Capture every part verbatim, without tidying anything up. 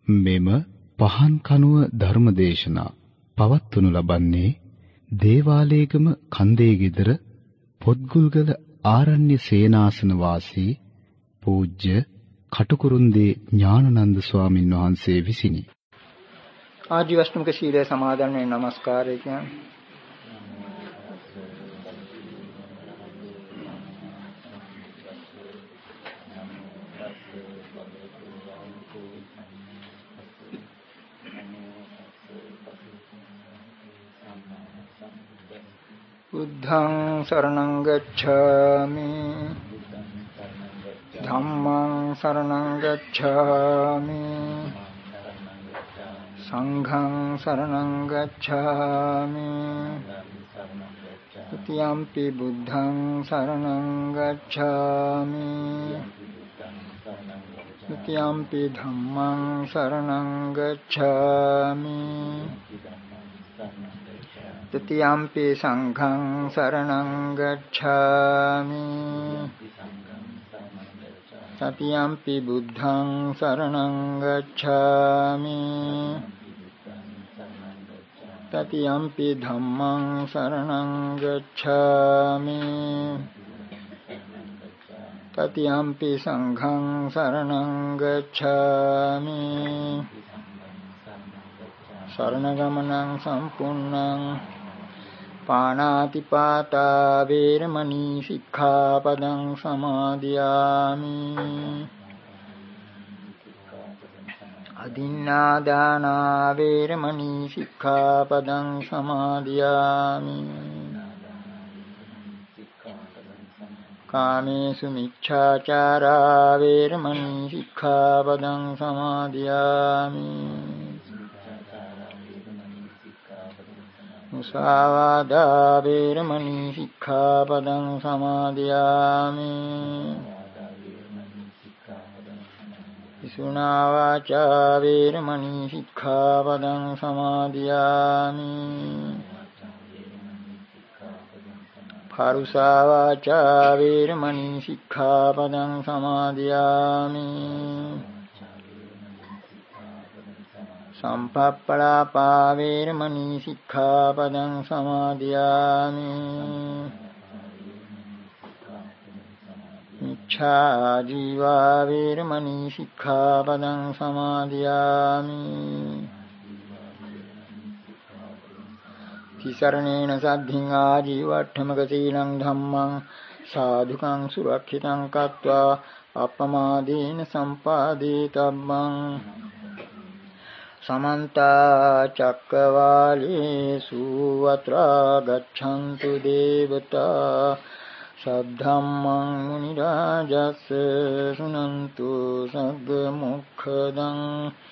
මෙම පහන් කනුව ධර්මදේශනා පවත්වනු ලබන්නේ දේවාලේගම කන්දේ ගෙදර පොත්ගුල්ගල ආරණ්‍ය සේනාසන වාසී පූජ්‍ය කටුකුරුන්දී ඥානানন্দ ස්වාමින් වහන්සේ විසිනි. ආජීවශ්‍රමික සීලය සමාදන් වෙන නමස්කාරය කියන්නේ බුද්ධං शरणं गच्छामि ධම්මං शरणं गच्छामि සංඝං शरणं गच्छामि द्वितीयंपि बुद्धं शरणं गच्छामि द्वितीयंपि धम्मं शरणं गच्छामि तृतीयंपि संघं शरणं गच्छामि तृतीयंपि बुद्धं शरणं गच्छामि तृतीयंपि धम्मं शरणं गच्छामि तृतीयंपि संघं शरणं गच्छामि शरणगमनं संपूर्णं पाणातिपाता वैरमणि सिक्खापदं समादियामि अदिन्नादाना वैरमणि सिक्खापदं समादियामि कामेषु मिच्छाचारा वैरमणि सिक्खापदं समादियामि मुसावादा वैरमणि सिक्खापदं समादियामि विसुना वाचा वैरमणि सिक्खापदं समादियामि परुषा वाचा वैरमणि सिक्खापदं समादियामि संपप्पलापा वैरमणि सिक्खापदं समादियामि मिच्छाजीवा वैरमणि सिक्खापदं समादियामि तिसरणेन सद्धिं आजीवट्ठमक सीलं धम्मं साधुकं सुरक्षितं कृत्वा अपमादेन सम्पादितव्यं समन्ता चक्रवालेषु अत्रा गच्छन्तु देवता सद्धम्मं मुनिराजस्य शृण्वन्तु सद्मुखदं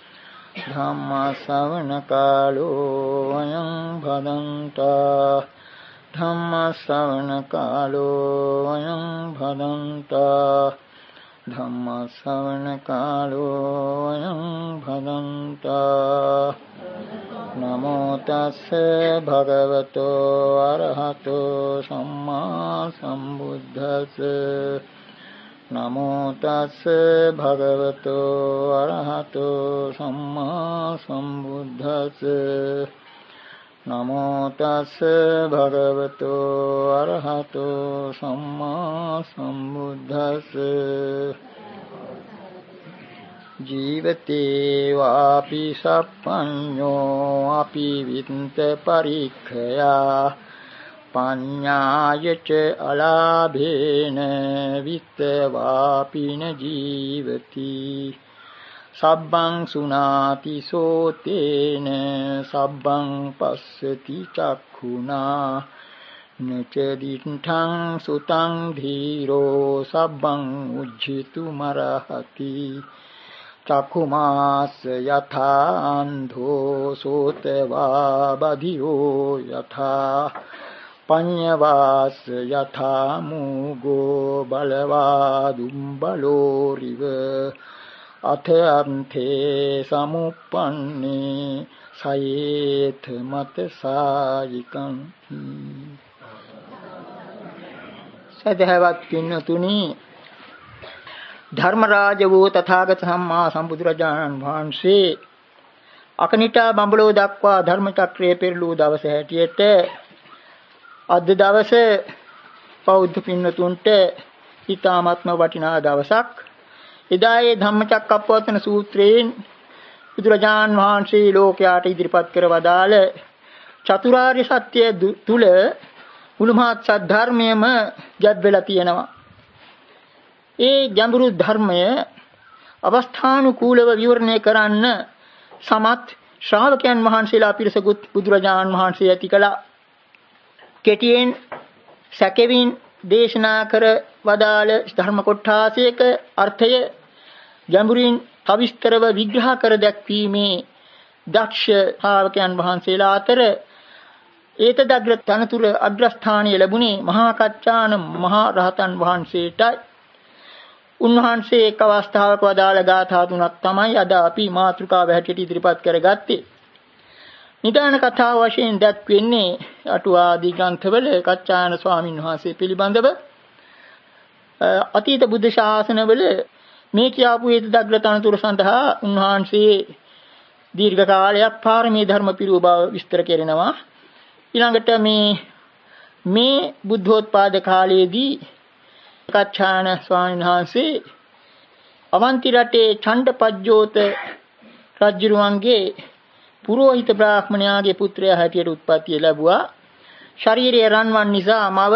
धम्मश्रवणकालो अयं भदन्ता धम्मश्रवणकालो अयं भदन्ता धम्मश्रवणकालो अयं भदन्ता नमो तस्से भगवतो अरहतो सम्मा सम्बुद्धस्से नमो तस्से भगवतो अरहतो सम्मा सम्बुद्धस्से नमो तस्से भगवतो अरहतो सम्मा सम्बुद्धस्से जीवते वापि सप्पन्यो अपि वित्त परीक्षया पඤ්ඤාය च अलाभेन वित्त वापि न जीवति सब्बं सुनाति सोतेन सब्बं पश्यति चक्षुना न च दिठं सुतं धीरो सब्बं उज्झितुमर्हति चक्षुमास यथा अंधो सोतवा बधिरो यथा पඤ්ඤවාස යථා मूगो බලවාදුම්බලෝරිව අථයන්තේ සමුප්පන්නේ සයේත මත සායිකං. සදහවත් පින්නතුනි, ධර්මරාජ වූ තථාගත සම්මා සම්බුදුරජාණන් වහන්සේ අකනිටා බඹලෝ දක්වා ධර්ම චක්‍රයේ පෙරළූ දවස හැටියට අද දවසේ බෞද්ධ පින්වතුන්ට ඊ타ත්ම වටිනා දවසක්. එදා ඒ ධම්මචක්කප්පවත්තන සූත්‍රයෙන් බුදුරජාණන් වහන්සේ ලෝකයාට ඉදිරිපත් කර වදාළ චතුරාර්ය සත්‍ය තුල මුළුමහත් සද්ධර්මයම ගැබ් වෙලා තියෙනවා. ඒ ගැඹුරු ධර්මය අවස්ථානුකූලව විවරණය කරන්න සමත් ශ්‍රාවකයන් වහන්සේලා පිරිසකුත් බුදුරජාණන් වහන්සේ ඇති කළා. කෙටියෙන් සැකෙවින් දේශනා කර වදාළ ධර්ම කොටාසයක අර්ථය ගැඹුරින් කවිස්තරව විග්‍රහ කර දැක්වීමේ දක්ෂ ශ්‍රාවකයන් වහන්සේලා අතර ඒතදග්‍ර තනතුර අග්‍රස්ථානීය ලැබුණේ මහා කච්චාන මහා රහතන් වහන්සේටයි. උන්වහන්සේ එක් අවස්ථාවක වදාළ ගාථා තුනක් තමයි අද අපි මාතෘකාව හැටියට ඉදිරිපත් කරගත්තේ. නිදාන කතාව වශයෙන් දැක්වෙන්නේ අටුවාදී ග්‍රන්ථවල කච්චායන ස්වාමීන් වහන්සේ පිළිබඳව. අතීත බුද්ධ ශාසනවල මේ කියාපු ඒතදග්‍ර තනතුර සඳහා උන්වහන්සේ දීර්ඝ කාලයක් පාරමී ධර්ම පිරුව බව විස්තර කරනවා. ඊළඟට මේ මේ බුද්ධෝත්පාද කාලයේදී කච්චායන ස්වාමීන් වහන්සේ අවන්ති රටේ චණ්ඩපජ්ජෝත රජුරුවන්ගේ පුරෝහිත බ්‍රාහ්මණයාගේ පුත්‍රයා හැටියට උත්පත්ති ලැබුවා. ශාරීරික රන්වන් නිසා මව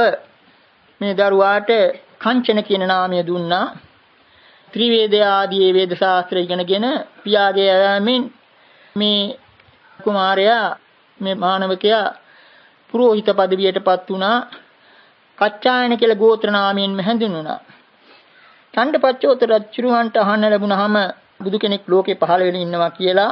මේ දරුවාට කංචන කියන නාමය දුන්නා. ත්‍රිවේද ආදී වේද ශාස්ත්‍ර ඉගෙනගෙන පියාගේ යෑමෙන් මේ කුමාරයා මේ මානවකයා පුරෝහිත পদවියටපත් වුණා. කච්චායන කියලා ගෝත්‍ර නාමයෙන් හැඳින්වුණා. චණ්ඩපච්චෝත රජුන්ට අහන්න ලැබුණාම බුදු කෙනෙක් ලෝකේ පහළ වෙලා ඉන්නවා කියලා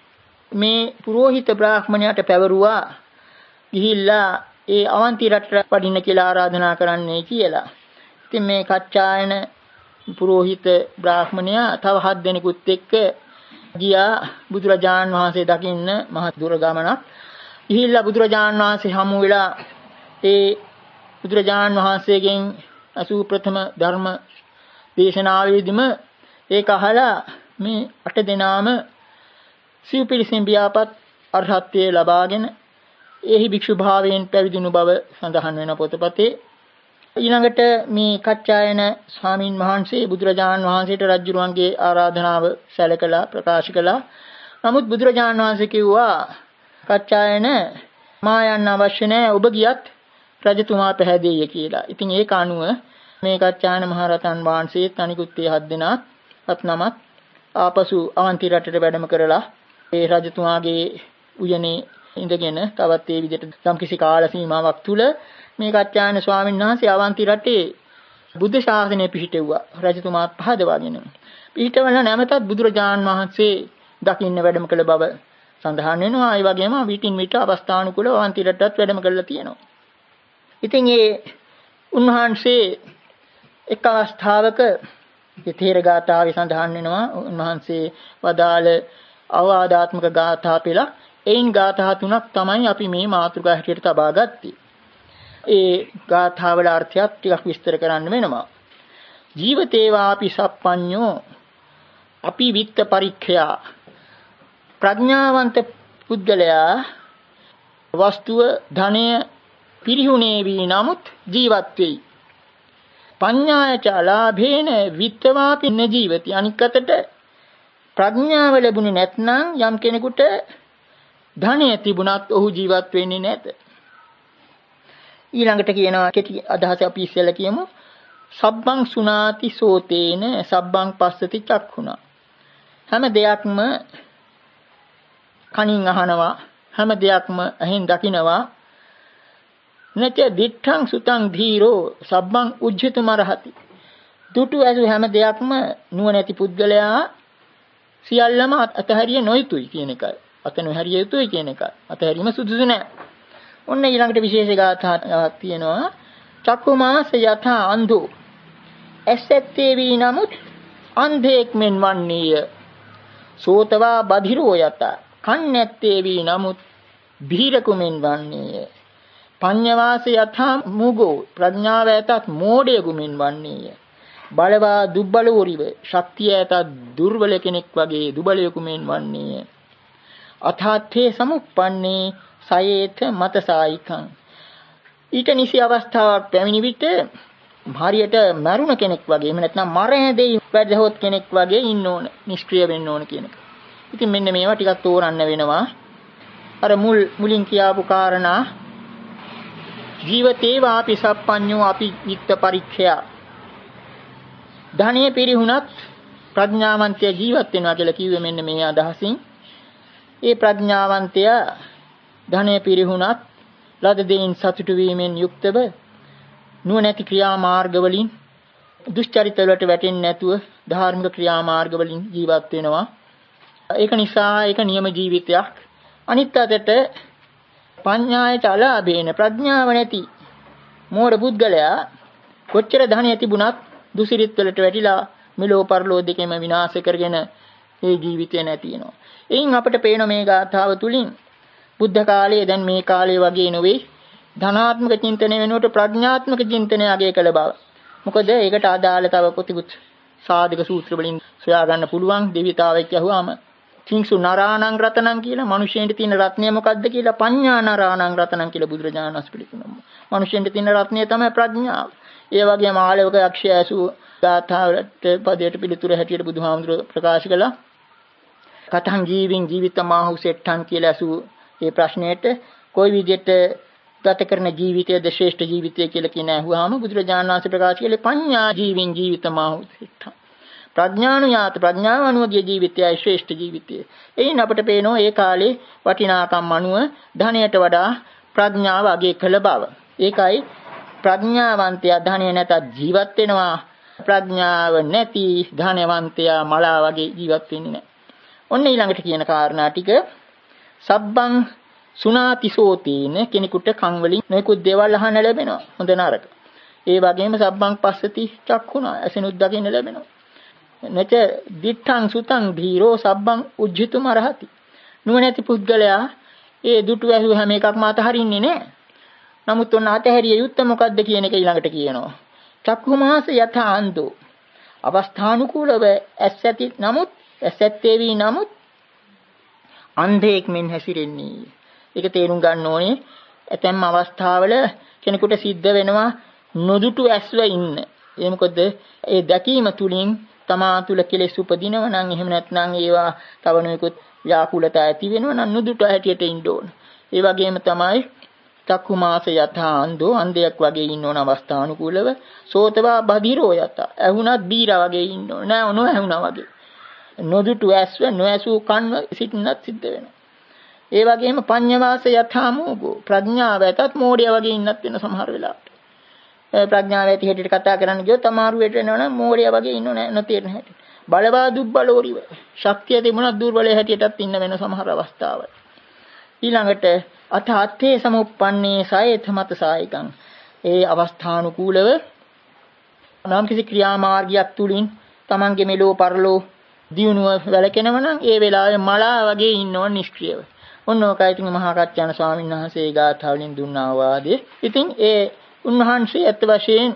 මේ පුරෝහිත බ්‍රාහ්මණයාට පැවරුවා. ගිහිල්ලා ඒ අවන්ති රටට පදින්න කියලා ආරාධනා කරන්නයි කියලා. ඉතින් මේ කච්චායන පුරෝහිත බ්‍රාහ්මණයා තව හත් දෙනෙකුත් එක්ක ගියා බුදුරජාණන් වහන්සේ දකින්න මහ දුර ගමනක්. ගිහිල්ලා බුදුරජාණන් වහන්සේ හමු වෙලා ඒ බුදුරජාණන් වහන්සේගෙන් අසූ ප්‍රථම ධර්ම දේශනාවේදීම ඒක අහලා මේ අට දෙනාම සිව්පිරිසින් බියාපත් අරහත්ත්වයේ ලබාගෙන එහි භික්ෂු භාවයෙන් පැවිදිණු බව සඳහන් වෙන පොතපතේ. ඊළඟට මේ කච්චායන ස්වාමින් වහන්සේ බුදුරජාණන් වහන්සේට රජුරුවන්ගේ ආරාධනාව සැලකලා ප්‍රකාශ කළා. නමුත් බුදුරජාණන් වහන්සේ කිව්වා කච්චායන මා යන්න අවශ්‍ය නැහැ, ඔබ ගියත් රජතුමා පැහැදෙයි කියලා. ඉතින් ඒක අනුව මේ කච්චායන මහරහතන් වහන්සේත් අනිකුත් ඒ හත් දෙනාත් හත් නමත් ආපසු අවන්ති රටට වැඩම කරලා ඒ රජතුමාගේ උයනේ ඉඳගෙන තවත් ඒ විදිහට යම්කිසි කාල සීමාවක් තුල මේ කච්චායන ස්වාමීන් වහන්සේ අවන්ති රටේ බුද්ධ ශාසනය පිහිටෙව්වා. රජතුමාත් පහදවාගෙන. පිහිටවල නැමතත් බුදුරජාණන් වහන්සේ දකින්න වැඩම කළ බව සඳහන් වෙනවා. ඒ වගේම විටින් විට අවස්ථානුකූලව අවන්ති රටටත් වැඩම කළා තියෙනවා. ඉතින් ඒ උන්වහන්සේ එක් අවස්ථාවක තේර ගාථාවේ සඳහන් වෙනවා. උන්වහන්සේ වදාළ අවවාදාත්මක ගාථා පෙළ. එයින් ගාථා තුනක් තමයි අපි මේ මාතෘකාව හැටියට තබා ගත්තේ. ඒ ගාථාවල අර්ථයක් ටිකක් විස්තර කරන්න වෙනවා. ජීවතේවාපි සප්පඤ්ඤෝ අපි විත්ත පරික්ඛයා. ප්‍රඥාවන්ත පුද්ගලයා වස්තුව ධනය පිරිහුණේ වී නමුත් ජීවත් වෙයි. පඤ්ඤායච ලාභේන විත්තවාපි න ජීවති. අනික් අතට ප්‍රඥාව ලැබුණේ නැත්නම් යම් කෙනෙකුට ධනය තිබුණත් ඔහු ජීවත් වෙන්නේ නැත. ඊළඟට කියනවා කෙටි අදහස අපි ඉස්සෙල්ලා කියමු. සබ්බං සුනාති සෝතේන සබ්බං පස්සති චක්ඛුනා. හැම දෙයක්ම කනින් අහනවා, හැම දෙයක්ම ඇහෙන් දකිනවා. නැච දිත්තං සුතං ධීරෝ සබ්බං උජ්ජිතමරහති. දුටු ඇසු හැම දෙයක්ම නුවණැති පුද්ගලයා සියල්ලම අතහැරිය නොයුතුයි කියන එකයි. අත නොහැරිය යුතුයි කියන එකයි. අතහැරීම සුදුසු නැහැ. ඔන්න ඊළඟට විශේෂ ගාථාවක් තියෙනවා. චක්කුමාස යථා අන්ධෝ. ඇසැත්තේ වී නමුත් අන්ධෙක් මෙන් වන්නේය. සෝතවා බධිරෝ යත. කන් නැත්තේ වී නමුත් බීරකුමෙන් වන්නේය. පඤ්ඤවාස යථා මුගෝ. ප්‍රඥාව ඇතත් මෝඩයෙකුමෙන් වන්නේය. බලවා දුබ්බලෝරිව ශක්තිය ඇත දුර්වල කෙනෙක් වගේ දුබලයෙකු මෙන් වන්නේය. අථාත්තේ සමුප්පන්නේ සයේත මතසායිකං. ඊට නිසි අවස්ථාවක් පැමිණි විට හරියට මරුණ කෙනෙක් වගේ එහෙම නැත්නම් මරණ දෙයි වැදහොත් කෙනෙක් වගේ ඉන්න ඕන, නිෂ්ක්‍රිය වෙන්න ඕන කියන එක. ඉතින් මෙන්න මේවා ටිකක් තෝරන්න වෙනවා. අර මුල් මුලින් කියාපු කාරණා ජීවිතේ වාපි සප්පඤ්ඤෝ අපි විත්ත පරික්ඛය. ධනෙ පිරිහුණත් ප්‍රඥාවන්තය ජීවත් වෙනවා කියලා කිව්වේ මෙන්න මේ අදහසින්. ඒ ප්‍රඥාවන්තයා ධනෙ පිරිහුණත් ලද දෙයින් සතුටු වීමෙන් යුක්තව නුවණැති ක්‍රියා මාර්ග වලින් දුෂ්චරිත වලට වැටෙන්නේ නැතුව ධාර්මික ක්‍රියා මාර්ග වලින් ජීවත් වෙනවා. ඒක නිසා ඒක නියම ජීවිතයක්. අනිත් අතට පඤ්ඤායට අලාභේන ප්‍රඥාව නැති මෝඩ පුද්ගලයා කොච්චර ධනෙ තිබුණත් දුසිරිත වලට වැටිලා මෙලෝ පරලෝ දෙකෙම විනාශ කරගෙන ඒ ජීවිතය නැති වෙනවා. එයින් අපට පේන මේ ගාථාව තුලින් බුද්ධ කාලයේ දැන් මේ කාලයේ වගේ නෙවෙයි ධනාත්මක චින්තනය වෙනුවට ප්‍රඥාත්මක චින්තනය අගය කළ බව. මොකද ඒකට අදාළ තව කොතිකුත් සාධක සූත්‍ර වලින් සොයා ගන්න පුළුවන්. දෙවිතාවෙක් යහුවාම කිංසු නරාණං රතනං කියලා මිනිසෙන්ට තියෙන රත්නය මොකද්ද කියලා පඤ්ඤා නරාණං රතනං කියලා බුදුරජාණන් වහන්සේ පිළිතුරු. මිනිසෙන්ට තියෙන රත්නය තමයි ප්‍රඥාව. ඒ වගේම ආලවක යක්ෂය ඇසු ගාථාවලට පදයට පිළිතුරු හැටියට බුදුහාමුදුරුවෝ ප්‍රකාශ කළා. කතං ජීවින් ජීවිතමාහු සෙට්ඨං කියලා ඇසු ඒ ප්‍රශ්නයට කොයි විදිහට ගත කරන ජීවිතයද ශ්‍රේෂ්ඨ ජීවිතය කියලා කියන අහුවාම බුදුරජාණන් වහන්සේ ප්‍රකාශ කළේ පඤ්ඤා ජීවින් ජීවිතමාහු සෙට්ඨං. ප්‍රඥානුයාත ප්‍රඥාව අනුවගේ ජීවිතයයි ශ්‍රේෂ්ඨ ජීවිතය. එයින් අපට පේනවා ඒ කාලේ වටිනාකම් අනුව ධනයට වඩා ප්‍රඥාව අගය කළ බව. ඒකයි ප්‍රඥාවන්තයා ධනය නැතත් ජීවත් වෙනවා. ප්‍රඥාව නැති ධනවන්තයා මලා වගේ ජීවත් වෙන්නේ නැහැ. ඔන්න ඊළඟට කියන කාරණා ටික සබ්බං සුනාතිසෝතේන කෙනෙකුට කන් වලින් මේකුත් දේවල් අහන්න ලැබෙනවා. හොඳ නරක. ඒ වගේම සබ්බං පස්සති චක්ඛුනා ඇසෙනුත් දකින්න ලැබෙනවා. නැච දිත්තං සුතං ධීරෝ සබ්බං උජ්ජිතුම රහති. නුවණැති පුද්ගලයා ඒ දුටු ඇහුව හැම එකක්ම අතහරින්නේ නැහැ. නමුත් ඔන්න අතහැරිය යුත්තේ මොකද්ද කියන එක ඊළඟට කියනවා. චක්ඛුමාස යථාන්තෝ අවස්ථානුකූලව ඇස් ඇති නමුත් ඇස් ඇත්තේ වී නමුත් අන්ධයෙක් මෙන් හැසිරෙන්නේ. ඒක තේරුම් ගන්න ඕනේ. ඇතැම් අවස්ථාවල කෙනෙකුට සිද්ධ වෙනවා නොදුටු ඇස්ව ඉන්න. ඒ මොකද ඒ දැකීම තුලින් තමා තුල කෙලෙස් උපදිනවා නම් එහෙම නැත්නම් ඒවා තව නොයෙකුත් ව්‍යාකූලතා ඇති වෙනවා නම් නුදුට හැටියට ඉන්න ඕන. ඒ වගේම තමයි චක්කුමාස යථා අන්ධෝ අන්ධයෙක් වගේ ඉන්න ඕන අවස්ථානුකූලව. සෝතවා බදිරෝ යත ඇහුණත් බීරා වගේ ඉන්න ඕන. නෑ ඔනෝ ඇහුණා වගේ. නොදුටු ඇස්ව නොඇසූ කන්ව සිටින්නත් සිද්ධ වෙනවා. ඒ වගේම පඤ්ඤවාස යථා මෝගෝ ප්‍රඥාව ඇතත් මෝඩය වගේ ඉන්නත් වෙන සමහර වෙලාවට. ප්‍රඥාව ඇති හැටියට කතා කරන්න ගියොත් තමාරු වෙට වෙනවනම් මෝඩය වගේ ඉන්නෝ නෑ නොතේරෙන හැටි. බලවා දුබ්බලෝරිව ශක්තිය තිබුණත් දුර්වලයේ හැටියටත් ඉන්න වෙන සමහර අවස්ථාවල්. ඊළඟට අත අත්තේ සමුප්පන්නේ සයේත මත සායිකං ඒ අවස්ථානුකූලව නම් කිසි ක්‍රියාමාර්ගයක් තුලින් Tamange මෙලෝ පරලෝ දියුණුව වැළකෙනව නම් ඒ වෙලාවේ මලා වගේ ඉන්නව නිෂ්ක්‍රියව. ඔන්න ඔකයි ඉතින් මහා කච්චාන ස්වාමීන් වහන්සේ ගාථාවලින් දුන්නා වාදේ. ඉතින් ඒ උන්වහන්සේ ඇත්ත වශයෙන්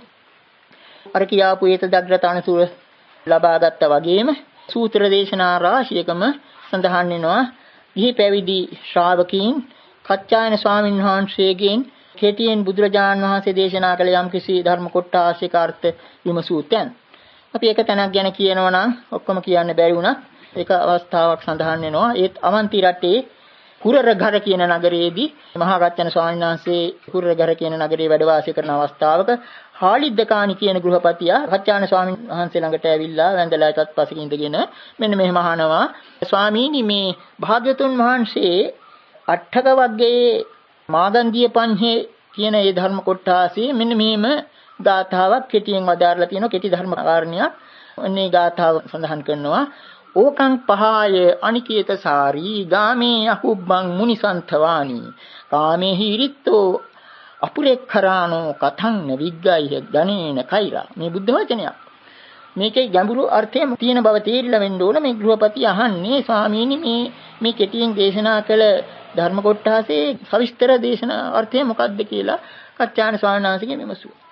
අර කියාපු ඒත දග්‍රතනතුර ලබා ගත්තා වගේම සූත්‍ර දේශනා රාශියකම සඳහන් වෙනවා ගිහි පැවිදි ශ්‍රාවකීන් කච්චායන ස්වාමීන් වහන්සේගෙන් කෙටියෙන් බුදුරජාණන් වහන්සේ දේශනා කළ යම් කිසි ධර්ම කොටාසික අර්ථ විමසූතෙන් අපි එක තැනක් ගැන කියනවා නම් ඔක්කොම කියන්න බැරි වුණා. ඒක අවස්ථාවක් සඳහන් වෙනවා. ඒත් අවන්ති රටේ කුරරඝර කියන නගරයේදී මහා කච්චන ස්වාමීන් වහන්සේ කුරරඝර කියන නගරේ වැඩ වාසය කරන අවස්ථාවක හාලිද්දකානි කියන ගෘහපතියා කච්චාන ස්වාමීන් වහන්සේ ළඟට ඇවිල්ලා වැඳලා එකත් පසෙක ඉඳගෙන මෙන්න මෙහෙම අහනවා ස්වාමීනි මේ භාග්‍යතුන් වහන්සේ අට්ඨක වර්ගයේ මාගන්ධිය පඤ්ඤේ කියන ඒ ධර්ම කොටාසී මෙන්න මෙහෙම ගාථාවක් කෙටියෙන් වදාරලා තියෙනවා. කෙටි ධර්ම කාරණයක්. මේ ගාථාව සඳහන් කරනවා ඕකං පහාය අනිකේත සාරී ගාමේ අහුබ්බං මුනිසන්තවානි කාමේ හිරිත්තෝ අපුරෙක්ඛරානෝ කතං නවිග්ගයිහ ධනේන කෛරා. මේ බුද්ධ වචනයක්. මේකේ ගැඹුරු අර්ථය තියෙන බව තේරිලා වෙන්න ඕන. මේ ගෘහපති අහන්නේ ස්වාමීනි මේ මේ කෙටියෙන් දේශනා කළ ධර්ම කොටාසේ සවිස්තර දේශනා අර්ථය මොකක්ද කියලා කච්චාන ස්වාමීන් වහන්සේගෙන් විමසුවා.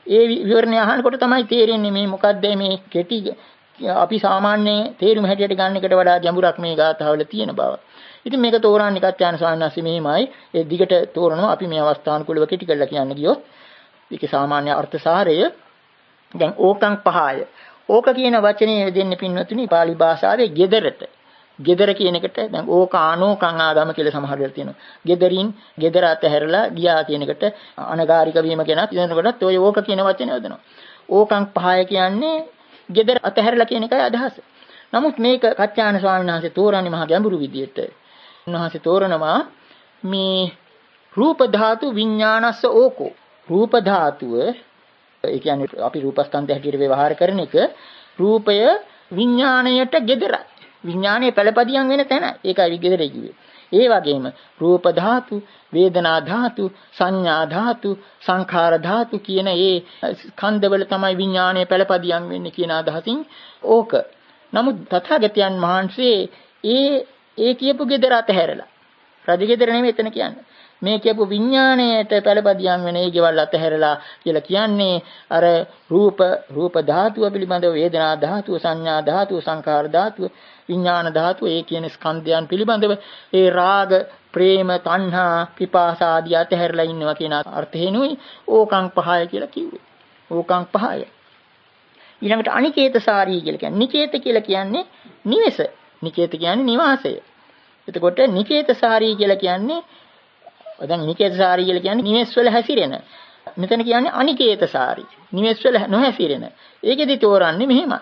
ඒ විවරණය අහනකොට තමයි තේරෙන්නේ මේ මොකද්ද මේ කෙටි අපි සාමාන්‍ය තේරුම හැටියට ගන්න එකට වඩා ගැඹුරක් මේ ගාථාවල තියෙන බව. ඉතින් මේක තෝරන්නේ කච්චායන ස්වාමීන් වහන්සේ මෙහිමයි. ඒ දිගට තෝරනවා අපි මේ අවස්ථානුකූලව කෙටි කරලා කියන්න ගියොත්. ඒකේ සාමාන්‍ය අර්ථ සාරය දැන් ඕකං පහය. ඕක කියන වචනේ දෙන්නේ පින්වතුනි පාලි භාෂාවේ ගෙදරට. ගෙදර කියන එකට දැන් ඕකානෝ කං ආගම කියලා සමහර වෙලාවට තියෙනවා. ගෙදරින් ගෙදර අතහැරලා ගියා කියන එකට අනගාരിക වීම ගැන කියනකොටත් ඔය ඕක කියන වචනේ යොදනවා. ඕකං පහය කියන්නේ ගෙදර අතහැරලා කියන එකයි අදහස. නමුත් මේක කච්චායන ස්වාමීන් වහන්සේ තෝරන්නේ මහා ගැඹුරු විදියට. උන්වහන්සේ තෝරනවා මේ රූප ධාතු විඥානස්ස ඕකෝ. රූප ධාතුව ඒ කියන්නේ අපි රූපස්කන්ධය හැටියට ව්‍යවහාර කරන එක රූපය විඥාණයට ගෙදරයි. විඥානයේ පළපදියම් වෙන තැන. ඒකයි ගෙදරයි කිව්වේ. ඒ වගේම රූප ධාතු, වේදනා ධාතු, සංඥා ධාතු, සංඛාර ධාතු කියන ඒ ස්කන්ධවල තමයි විඥානයේ පළපදියම් වෙන්නේ කියන අදහසින් ඕක. නමුත් තථාගතයන් වහන්සේ ඒ ඒ කියපු ගෙදර අතහැරලා රජ ගෙදර නෙමෙයි එතන කියන්නේ. මේ කියපු විඥාණයට පළපදියම් වෙන ඒ ගෙවල් අතහැරලා කියලා කියන්නේ අර රූප රූප ධාතුව පිළිබඳව වේදනා ධාතුව සංඥා ධාතුව සංඛාර ධාතුව විඥාන ධාතුව ඒ කියන ස්කන්ධයන් පිළිබඳව ඒ රාග ප්‍රේම තණ්හා පිපාස ආදී අතහැරලා ඉන්නවා කියන අර්ථයෙන්ුයි ඕකං පහය කියලා කිව්වේ. ඕකං පහය. ඊළඟට අනිකේතසාරී කියලා කියන්නේ නිකේත කියලා කියන්නේ නිවෙස. නිකේත කියන්නේ නිවාසය. එතකොට නිකේතසාරී කියලා කියන්නේ දැන් නිකේතසාරී කියලා කියන්නේ නිවෙස් වල හැසිරෙන. මෙතන කියන්නේ අනිකේතසාරී. නිවෙස් වල නොහැසිරෙන. ඒකෙදි තෝරන්නේ මෙහෙමයි.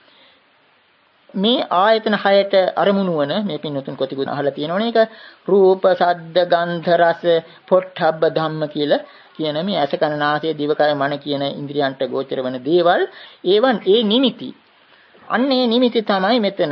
මේ ආයතන හයට අරමුණු වන මේ පින්නතුන් කොටිකුත් අහලා තියෙනවනේ ඒක රූප, ශබ්ද, ගන්ධ, රස, පොට්ටබ්බ ධම්ම කියලා කියන මේ ඇස කන නාසය දිවකය මන කියන ඉන්ද්‍රියන්ට ගෝචර වන දේවල් ඒවන් ඒ නිමිති. අන්න ඒ නිමිති තමයි මෙතන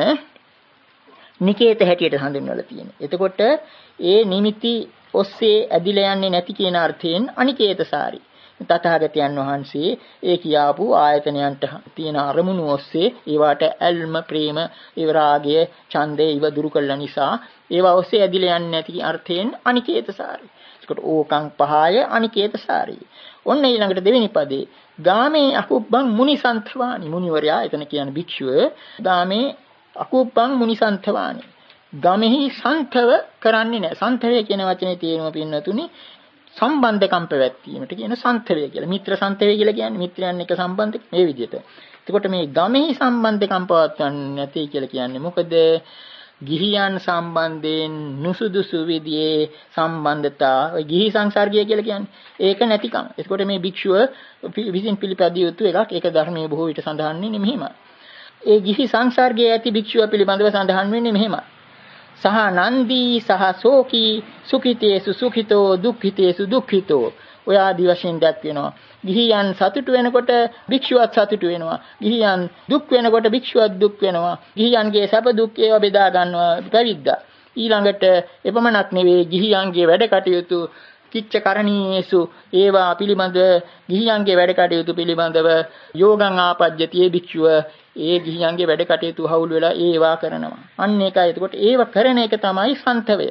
නිකේත හැටියට හඳුන්වලා තියෙන්නේ. එතකොට ඒ නිමිති ඔස්සේ ඇදිලා යන්නේ නැති කියන අර්ථයෙන් අනිකේතසාරී. තථාගතයන් වහන්සේ ඒ කියාපු ආයතනයන්ට තියෙන අරමුණු ඔස්සේ ඒවට ඇල්ම ප්‍රේම විරාගය ඡන්දේ ඉව දුරු කළ නිසා ඒවා ඔස්සේ ඇදිලා යන්නේ නැති අර්ථයෙන් අනිකේතසාරී. ඒකට ඕකං පහය අනිකේතසාරී. ඔන්න ඊළඟට දෙවෙනි පදේ ගාමේ අකුබ්බං මුනිසන්තවානි මුනිවරයා එතන කියන්නේ භික්ෂුව ගාමේ අකුබ්බං මුනිසන්තවානි ගමෙහි සන්තව කරන්නේ නැහැ. සන්තවය කියන වචනේ තේරුම පින්නතුනි සම්බන්ධකම් පැවැත්වීමට කියන සන්තවය කියලා. මිත්‍ර සන්තවය කියලා කියන්නේ මිත්‍රයන් එක්ක සම්බන්ධ මේ විදිහට. එතකොට මේ ගමෙහි සම්බන්ධකම් පවත්වන්නේ නැති කියලා කියන්නේ මොකද? ගිහියන් සම්බන්ධයෙන් නුසුදුසු විදිහේ සම්බන්ධතා ඔය ගිහි සංසර්ගය කියලා කියන්නේ. ඒක නැතිකම. එතකොට මේ භික්ෂුව විසින් පිළිපැදිය යුතු එකක්. ඒක ධර්මයේ බොහෝ විට සඳහන් වෙන්නේ මෙහෙමයි. ඒ ගිහි සංසර්ගයේ ඇති භික්ෂුව පිළිබඳව සඳහන් වෙන්නේ මෙහෙමයි. සහ නන්දී සහ සෝකී සුඛිතේසු සුඛිතෝ දුක්ඛිතේසු දුක්ඛිතෝ ඔය ආදි වශයෙන් දැක්වෙනවා. ගිහියන් සතුටු වෙනකොට භික්ෂුවත් සතුටු වෙනවා. ගිහියන් දුක් වෙනකොට භික්ෂුවත් දුක් වෙනවා. ගිහියන්ගේ සැප දුක් ඒවා බෙදා ගන්නවා පැවිද්දා. ඊළඟට එපමණක් නෙවෙයි ගිහියන්ගේ වැඩ කටයුතු කිච්ච කරණීයේසු ඒවා පිළිබඳ ගිහියන්ගේ වැඩ කටයුතු පිළිබඳව යෝගං ආපජ්ජතියේ භික්ෂුව ඒ ගිහියන්ගේ වැඩ කටයුතු හවුල් වෙලා ඒවා කරනවා. අන්න ඒකයි. එතකොට ඒව කරන එක තමයි සන්තවය.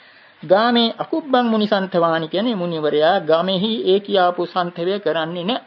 ගාමේ අකුබ්බං මුනිසන්තවානි කියන්නේ මුනිවරයා ගමෙහි ඒ කියාපු සන්තවය කරන්නේ නැහැ.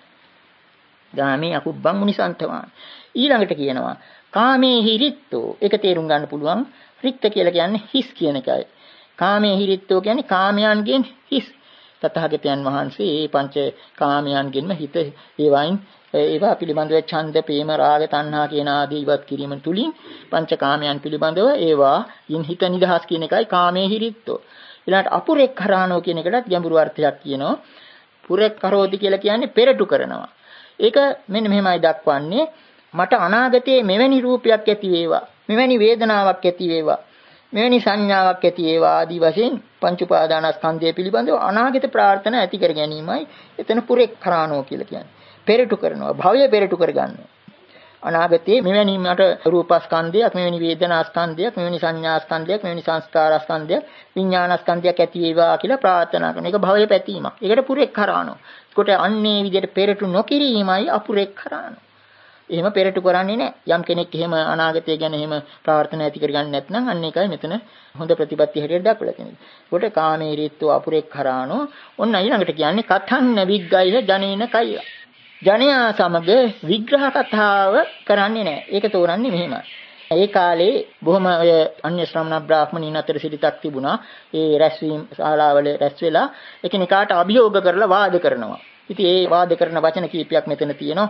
ගාමේ අකුබ්බං මුනිසන්තවානි. ඊළඟට කියනවා කාමේ හිරිත්තෝ. ඒක තේරුම් ගන්න පුළුවන්. රික්ත කියලා කියන්නේ හිස් කියන එකයි. කාමේ හිරිත්තෝ කියන්නේ කාමයන්ගෙන් හිස්. තථාගතයන් වහන්සේ මේ පංච කාමයන්ගෙන්ම හිත ඒවයින් ඒවා පිළිබඳව ඡන්ද, ප්‍රේම, රාග, තණ්හා කියන ආදී ඉවත් කිරීම තුලින් පංචකාමයන් පිළිබඳව ඒවා යින් හිත නිදහස් කියන එකයි කාමයේ හිරිත්තෝ. ඊළඟට අපුරෙක් කරානෝ කියන එකටත් ගැඹුරු අර්ථයක් කියනවා. පුරෙක් කරෝති කියලා කියන්නේ පෙරටු කරනවා. ඒක මෙන්න මෙහෙමයි දක්වන්නේ මට අනාගතයේ මෙවැනි රූපයක් ඇති වේවා, මෙවැනි වේදනාවක් ඇති වේවා, මෙවැනි සංඥාවක් ඇති වේවා ආදී වශයෙන් පංච උපාදානස්කන්ධය පිළිබඳව අනාගත ප්‍රාර්ථනා ඇති කර ගැනීමයි එතන පුරෙක් කරානෝ කියලා කියන්නේ. පෙරටු කරනවා භවය පෙරටු කර ගන්නවා. අනාගතයේ මෙවැනි මට රූපස්කන්ධයක්, මෙවැනි වේදනාස්කන්ධයක්, මෙවැනි සංඥාස්කන්ධයක්, මෙවැනි සංස්කාරස්කන්ධයක්, විඥානස්කන්ධයක් ඇති වේවා කියලා ප්‍රාර්ථනා කරන එක භවය පැතීමක්. ඒකට පුරෙක් කරානෝ. ඒකට අන්නේ විදිහට පෙරටු නොකිරීමයි අපුරෙක් කරානෝ. එහෙම පෙරටු කරන්නේ නැහැ. යම් කෙනෙක් එහෙම අනාගතය ගැන එහෙම ප්‍රාර්ථනා ඇති කරගන්නේ නැත්නම් අන්න ඒකයි මෙතන හොඳ ප්‍රතිපත්තිය හැටියට දක්වලා තියෙන්නේ. ඒකට කාමේරීත්ව අපුරෙක් කරානෝ. ඔන්න ඊළඟට කියන්නේ කතන්න විග්ගයිහ ජනේන කය. ජනයා සමග විග්‍රහ කතාව කරන්නේ නැහැ. ඒක තෝරන්නේ මෙහෙමයි. ඒ කාලේ බොහොම ඔය අන්‍ය ශ්‍රමණ බ්‍රාහ්මණීන් අතර සිරිතක් තිබුණා. ඒ රැස්වීම ශාලාවල රැස් වෙලා එකිනෙකාට අභියෝග කරලා වාද කරනවා. ඉතින් ඒ වාද කරන වචන කීපයක් මෙතන තියෙනවා.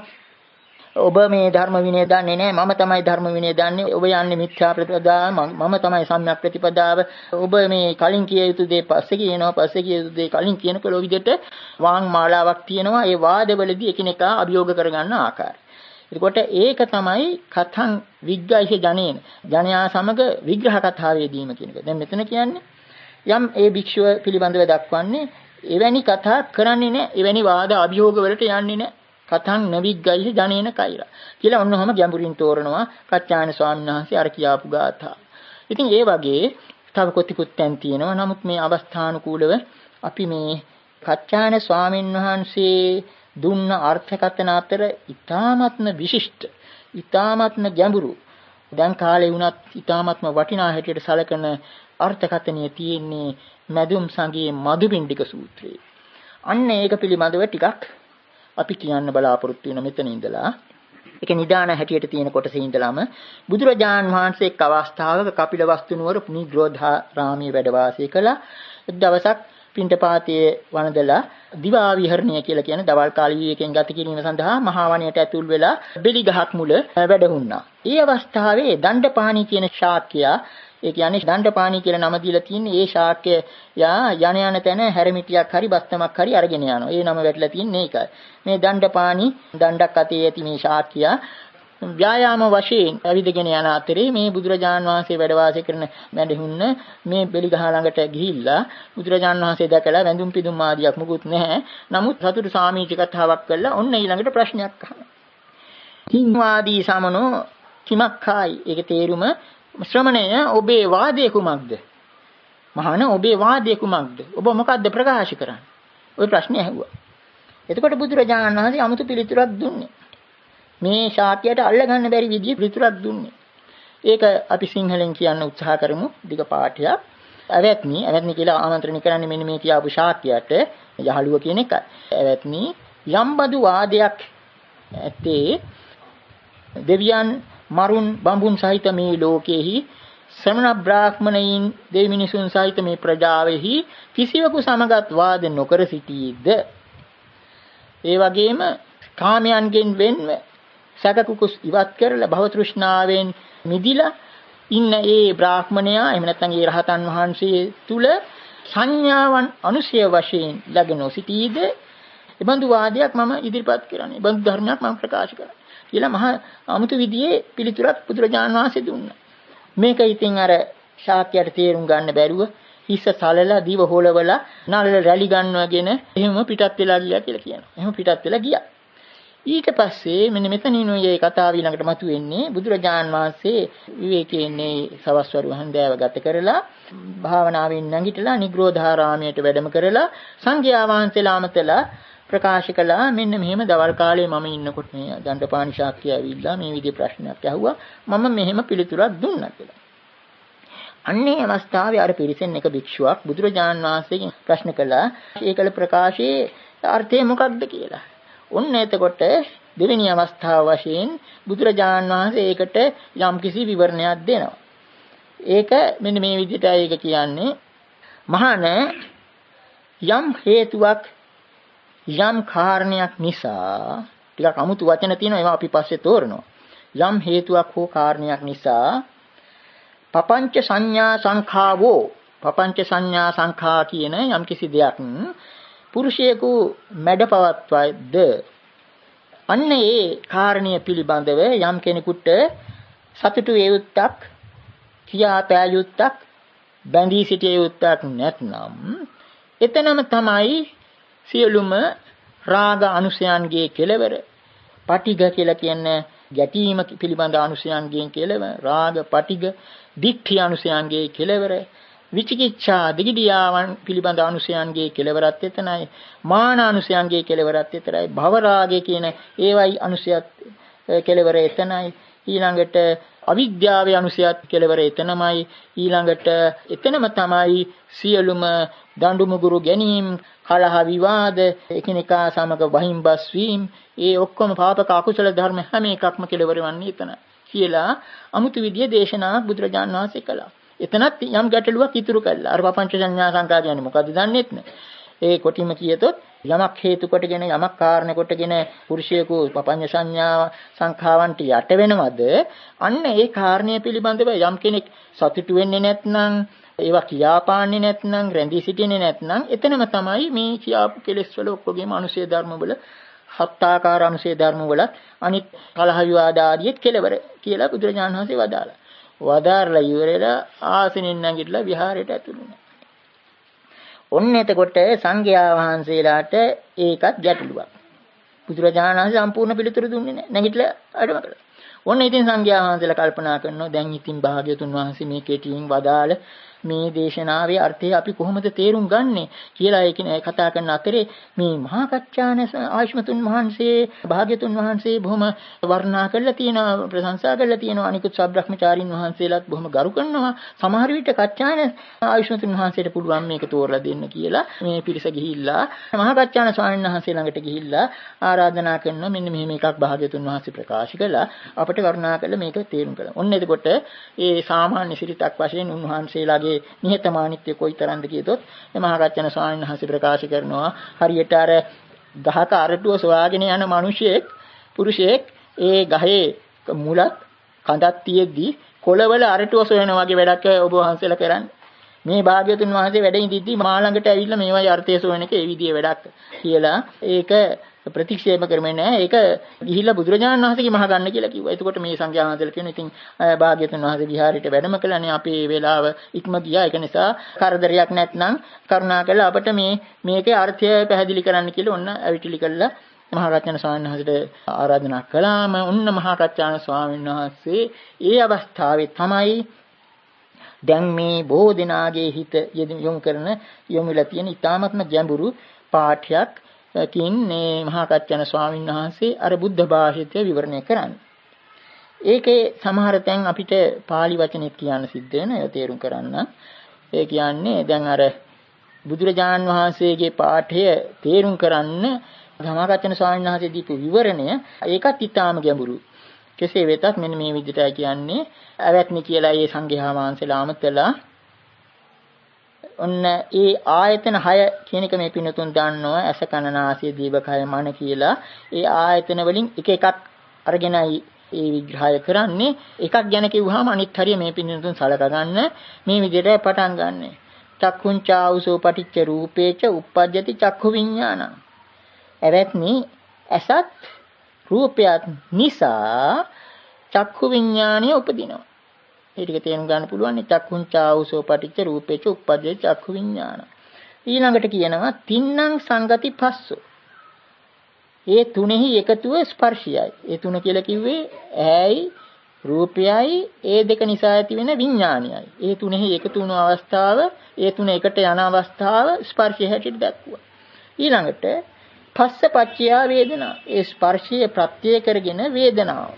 ඔබ මේ ධර්ම විනය දන්නේ නැහැ, මම තමයි ධර්ම විනය දන්නේ. ඔබ යන්නේ මිත්‍යා ප්‍රතිපදාව, මම තමයි සම්‍යක් ප්‍රතිපදාව. ඔබ මේ කලින් කිය යුතු දේ පස්සේ කියනවා, පස්සේ කිය යුතු දේ කලින් කියනකොට ඔය විදිහට වාං මාලාවක් තියෙනවා. ඒ වාදවලදී එකිනෙකා අභියෝග කරගන්න ආකාරය. එතකොට ඒක තමයි කතං විග්ගයිහ ජනේන. ජනයා සමග විග්‍රහ කතාවේදීම කියන එක. දැන් මෙතන කියන්නේ යම් ඒ භික්ෂුව පිළිබඳව දක්වන්නේ එවැනි කතා කරන්නේ නැහැ, එවැනි වාද අභියෝග වලට යන්නේ නැහැ. කතං නවිග්ගයිහ ජනේන කෛරා කියලා ඔන්නෝම ගැඹුරින් තෝරනවා කච්චායන ස්වාමීන් වහන්සේ අර කියාපු ගාථා. ඉතින් ඒ වගේ තව කොටිකුත් තැන් තියෙනවා. නමුත් මේ අවස්ථානුකූලව අපි මේ කච්චායන ස්වාමීන් වහන්සේ දුන්න අර්ථකථන අතර ඊ타ත්ම විශිෂ්ට, ඊ타ත්ම ගැඹුරු, දැන් කාලේ වුණත් ඊ타ත්ම වටිනා හැටියට සැලකෙන අර්ථකථනය තියෙන්නේ මදුම් සංගයේ මදුපිණ්ඩික සූත්‍රයේ. අන්න ඒක පිළිබඳව ටිකක් අපි කියන්න බලාපොරොත්තු වෙන මෙතන ඉඳලා. ඒක නිදාන හැටියට තියෙන කොටසේ ඉඳලාම බුදුරජාන් වහන්සේ එක් අවස්ථාවක කපිලවස්තු නුවර නිග්‍රෝධාරාමයේ වැඩ වාසය කළා. එක් දවසක් පිණ්ඩපාතයේ වළඳලා දිවා විහරණය කියලා කියන දවල් කාලී විවේකයෙන් ගත කිරීම සඳහා මහා වනයට ඇතුල් වෙලා බෙලි ගහක් මුල වැඩ වුණා. ඒ අවස්ථාවේ දණ්ඩපාණි කියන ශාක්‍යයා, ඒ කියන්නේ දණ්ඩපාණි කියලා නම දීලා තියෙන්නේ ඒ ශාක්‍ය යා යන යන තැන හැරමිටියක් හරි බස්තමක් හරි අරගෙන යනවා. ඒ නම වැටලා තින්නේ ඒකයි. මේ දණ්ඩපාණි දණ්ඩක් අතේ ඇති මේ ශාක්‍යයා ව්‍යායාම වශයෙන් ඇවිදගෙන යන අතරේ මේ බුදුරජාන් වහන්සේ වැඩ වාසය කරන මැඩහුන්න මේ බෙලිගහ ළඟට ගිහිල්ලා බුදුරජාන් වහන්සේ දැකලා වැඳුම් පිදුම් ආදියක් මුකුත් නැහැ. නමුත් සතුටු සාමීච කතාවක් කළා. ඔන්න ඊළඟට ප්‍රශ්නයක් අහනවා. කිංවාදී සමනෝ කිමක්ඛායි. ඒක තේරුම ශ්‍රමණය ඔබේ වාදය කුමක්ද? මහාන ඔබේ වාදය කුමක්ද? ඔබ මොකද්ද ප්‍රකාශ කරන්නේ? ওই ප්‍රශ්නේ ඇහුවා. එතකොට බුදුරජාණන් වහන්සේ 아무තු පිළිතුරක් දුන්නේ. මේ ශාක්‍යයට අල්ලගන්න බැරි විදිහේ පිළිතුරක් දුන්නේ. ඒක අපි සිංහලෙන් කියන්න උත්සාහ කරමු. දිග පාඨයක්. අවැත්නි, අවැත්නි කියලා ආමන්ත්‍රණය කරන්නේ මෙන්න මේ කියාපු ශාක්‍යයට යහළුව කියන එකයි. අවැත්නි යම්බදු වාදයක් ඇත්තේ දෙවියන් මරුන් බඹුන් සහිත මේ ලෝකෙහි ශ්‍රමණ බ්‍රාහ්මණයින් දෙවි මිනිසුන් සහිත මේ ප්‍රජාවෙහි කිසිවෙකු සමගත් වාද නොකර සිටීද? ඒ වගේම කාමයන්ගෙන් වෙන්ව සැකකුකුස් ඉවත් කරලා භව තෘෂ්ණාවෙන් මිදිලා ඉන්න ඒ බ්‍රාහ්මණයා එහෙම නැත්නම් ඒ රහතන් වහන්සේ තුල සංඥාවන් අනුසය වශයෙන් ලැබෙනෝ සිටීද? ඒ බඳු වාදයක් මම ඉදිරිපත් කරන්නේ. ඒ බඳු ධර්මයක් මම ප්‍රකාශ කරන්නේ. කියලා මහා අමුතු විදිහේ පිළිතුරක් බුදුරජාණන් වහන්සේ දුන්නා. මේක ඉතින් අර ශාක්‍යයට තේරුම් ගන්න බැරුව හිස්ස සලලා දිව හොලවලා නළල රැලි ගන්නවගෙන එහෙම පිටත් වෙලා ගියා කියලා කියනවා. එහෙම පිටත් වෙලා ගියා. ඊට පස්සේ මෙන්න මෙතනින් ඔය කතාව ඊළඟට මතුවෙන්නේ බුදුරජාණන් වහන්සේ විවේකයේනේ සවස් වරු හන්දෑව ගත කරලා භාවනාවෙන් නැගිටලා නිග්‍රෝධාරාමයට වැඩම කරලා සංඝයා වහන්සේලා අමතලා ප්‍රකාශ කළා මෙන්න මෙහෙම දවල් කාලේ මම ඉන්නකොට මේ දණ්ඩපාණි ශාක්‍ය ඇවිල්ලා මේ විදිහේ ප්‍රශ්නයක් ඇහුවා මම මෙහෙම පිළිතුරක් දුන්නා කියලා. අන්නේ අවස්ථාවේ අර පිරිසෙන් එක භික්ෂුවක් බුදුරජාණන් වහන්සේගෙන් ප්‍රශ්න කළා ඒකල ප්‍රකාශයේ අර්ථය මොකක්ද කියලා. ඔන්න එතකොට දෙවෙනි අවස්ථාව වශයෙන් බුදුරජාණන් වහන්සේ ඒකට යම්කිසි විවරණයක් දෙනවා. ඒක මෙන්න මේ විදිහට ඒක කියන්නේ මහාන යම් හේතුවක් යම් කාරණයක් නිසා ටිකක් අමුතු වචන තියෙනවා ඒවා අපි පස්සේ තෝරනවා. යම් හේතුවක් හෝ කාරණයක් නිසා පపంచ සංඥා සංඛාවෝ පపంచ සංඥා සංඛා කියන යම්කිසි දෙයක් පුරුෂයෙකු මැඩපවත්වයිද අන්න ඒ කාරණිය පිළිබඳව යම් කෙනෙකුට සතුටු වේයුත්තක් කියා පෑ යුත්තක් බැඳී සිටිය යුත්තක් නැත්නම් එතනම තමයි සියලුම රාග අනුසයන්ගේ කෙලවර පටිඝ කියලා කියන ගැටීම පිළිබඳ අනුසයන්ගෙන් කෙලවර රාග පටිඝ දික්ඛි අනුසයන්ගේ කෙලවර විචිකිච්ඡා දිගිඩියාවන් පිළිබඳ අනුසයන්ගේ කෙලවරත් එතනයි මාන අනුසයන්ගේ කෙලවරත් එතරයි භව රාගය කියන ඒවයි අනුසයත් කෙලවර එතනයි ඊළඟට අවිද්‍යාවේ අනුසයත් කෙලවර එතනමයි. ඊළඟට එතනම තමයි සියලුම දඬු මුගුරු ගැනීම, කලහ විවාද, එකිනෙකා සමග වහින්බස් වීම, ඒ ඔක්කොම පාපක අකුසල ධර්ම හැම එකක්ම කෙලවර වන්නේ එතන කියලා අමුතු විදිය දේශනාවක් බුදුරජාණන් වහන්සේ කළා. එතනත් යම් ගැටලුවක් ඉතුරු කළා. අර පపంచ සංඥා සංකා කියන්නේ මොකද්ද දන්නේත් නැහැ. ඒ කොටිම කියතොත් යමක් හේතු කොටගෙන යමක් කාරණ කොටගෙන පුරුෂයෙකු පపంచ සංඥා සංඛාවන්ට යට වෙනවද? අන්න ඒ කාරණය පිළිබඳව යම් කෙනෙක් සතුටු වෙන්නේ නැත්නම්, ඒවා කියාපාන්නේ නැත්නම්, රැඳී සිටින්නේ නැත්නම්, එතනම තමයි මේ කියාපු කෙලෙස් වල ඔක්කොගේම අනුශේ ධර්ම වල හත්තාකාර අනුශේ ධර්ම වල අනිත් කලහ විවාද ආදියත් කෙලවර කියලා බුදුරජාණන් වහන්සේ වදාළා. වදාarලා ඉවරලා ආසනින් නැගිටලා විහාරයට ඇතුළු වුණා. ඔන්න එතකොට සංඝයා වහන්සේලාට ඒකත් ගැටලුවක්. බුදුරජාණන් වහන්සේ සම්පූර්ණ පිළිතුරු දුන්නේ නැහැ. නැගිටලා අඩම කළා. ඔන්න ඉතින් සංඝයා වහන්සේලා කල්පනා කරනවා දැන් ඉතින් භාග්‍යතුන් වහන්සේ මේ කෙටියෙන් වදාළ මේ දේශනාවේ අර්ථය අපි කොහොමද තේරුම් ගන්නෙ කියලා ඒකනේ කතා කරන අතරේ මේ මහා කච්චාන ආයුෂ්මතුන් වහන්සේ භාග්‍යතුන් වහන්සේ බොහොම වර්ණනා කරලා තියෙනවා, ප්‍රශංසා කරලා තියෙනවා. අනිකුත් සබ්‍රහ්මචාරින් වහන්සේලාත් බොහොම ගරු කරනවා. සමහර විට කච්චාන ආයුෂ්මතුන් වහන්සේට පුළුවන් මේක තෝරලා දෙන්න කියලා මේ පිරිස ගිහිල්ලා මහා කච්චාන ස්වාමීන් වහන්සේ ළඟට ගිහිල්ලා ආරාධනා කරනවා මෙන්න මෙහෙම එකක් භාග්‍යතුන් වහන්සේ ප්‍රකාශ කළා, අපිට වර්ණනා කරලා මේක තේරුම් කළා. ඔන්න එතකොට ඒ සාමාන්‍ය සිරිතක් වශයෙන් උන්වහන්සේලාගේ නිහතමානීත්වය කොයිතරම්ද කියතොත් මේ මහා කච්චාන ස්වාමීන් වහන්සේ ප්‍රකාශ කරනවා හරියට අර ගහක අරටුව සොයාගෙන යන මිනිසෙක් පුරුෂයෙක් ඒ ගහේ මුලත් කඳක් තියෙද්දි කොළවල අරටුව සොයන වගේ වැඩක් ඔබ වහන්සේලා කරන්නේ. මේ භාග්‍යතුන් වහන්සේ වැඩ ඉඳිද්දි මා ළඟට ඇවිල්ලා මේවයි අර්ථය සොයන එක ඒ විදිහේ වැඩක් කියලා ඒක ප්‍රතික්ෂේප කරන්නේ නැහැ. ඒක ගිහිල්ලා බුදුරජාණන් වහන්සේගේ මහ ගන්න කියලා කිව්වා. එතකොට මේ සංඝයා වහන්සේලා කියන ඉතින් භාග්‍යතුන් වහන්සේ විහාරයට වැඩම කළානේ, අපේ වේලාව ඉක්ම ගියා. ඒක නිසා කරදරයක් නැත්නම් කරුණා කරලා අපට මේ මේකේ අර්ථය පැහැදිලි කරන්න කියලා ඔන්න ඇවිටිලි කළා. මහා කච්චාන ස්වාමීන් වහන්සේට ආරාධනා කළාම ඔන්න මහා කච්චාන ස්වාමීන් වහන්සේ ඒ අවස්ථාවේ තමයි දැන් මේ බොහෝ දෙනාගේ හිත යොමු කරන යොමුලා තියෙන ඊ타ත්ම ගැඹුරු පාඨයක් කින් මේ මහා කච්චාන ස්වාමීන් වහන්සේ අර බුද්ධ භාෂිතය විවරණය කරන්නේ. ඒකේ සමහර තැන් අපිට pāli වචනෙත් කියන්න සිද්ධ වෙන ඒවා තේරුම් කරන්න. ඒ කියන්නේ දැන් අර බුදුරජාන් වහන්සේගේ පාඨය තේරුම් කරන්න මහා කච්චාන ස්වාමීන් වහන්සේ දීපු විවරණය ඒකත් ඊටාම ගැඹුරු. කෙසේ වෙතත් මෙන්න මේ විදිහටයි කියන්නේ අවැත්නි කියලා ඒ සංඝයා වහන්සේලා අමතලා ඔන්න ඒ ආයතන හය කියන එක මේ පින්නතුන් දන්නවා. ඇස කන නාසය දිවකය මන කියලා ඒ ආයතන වලින් එක එකක් අරගෙනයි ඒ විග්‍රහය කරන්නේ. එකක් ගැන කිව්වහම අනිත් හරිය මේ පින්නතුන් සලකා ගන්න මේ විදිහට පටන් ගන්න. චක්කුංචාඋසෝ පටිච්ච රූපේච uppajjati චක්ඛු විඥානං. එවත්නි ඇසත් රූපයත් නිසා චක්ඛු විඥානය උපදිනවා. ඒ ටික තේරුම් ගන්න පුළුවන්. චක්කුංචාඋසෝ පටිච්ච රූපේච uppajjati චක්ඛු විඥානං. ඊළඟට කියනවා තින්නම් සංගති පස්සෝ. ඒ තුනෙහි එකතුව ස්පර්ශයයි. ඒ තුන කියලා කිව්වේ ඇයි රූපයයි ඒ දෙක නිසා ඇති වෙන විඥානයයි. ඒ තුනෙහි එකතු වුණු අවස්ථාව, ඒ තුන එකට යන අවස්ථාව ස්පර්ශය හැටියට දක්වුවා. ඊළඟට පස්ස පච්චයා වේදනා. ඒ ස්පර්ශය ප්‍රත්‍ය කරගෙන වේදනාව.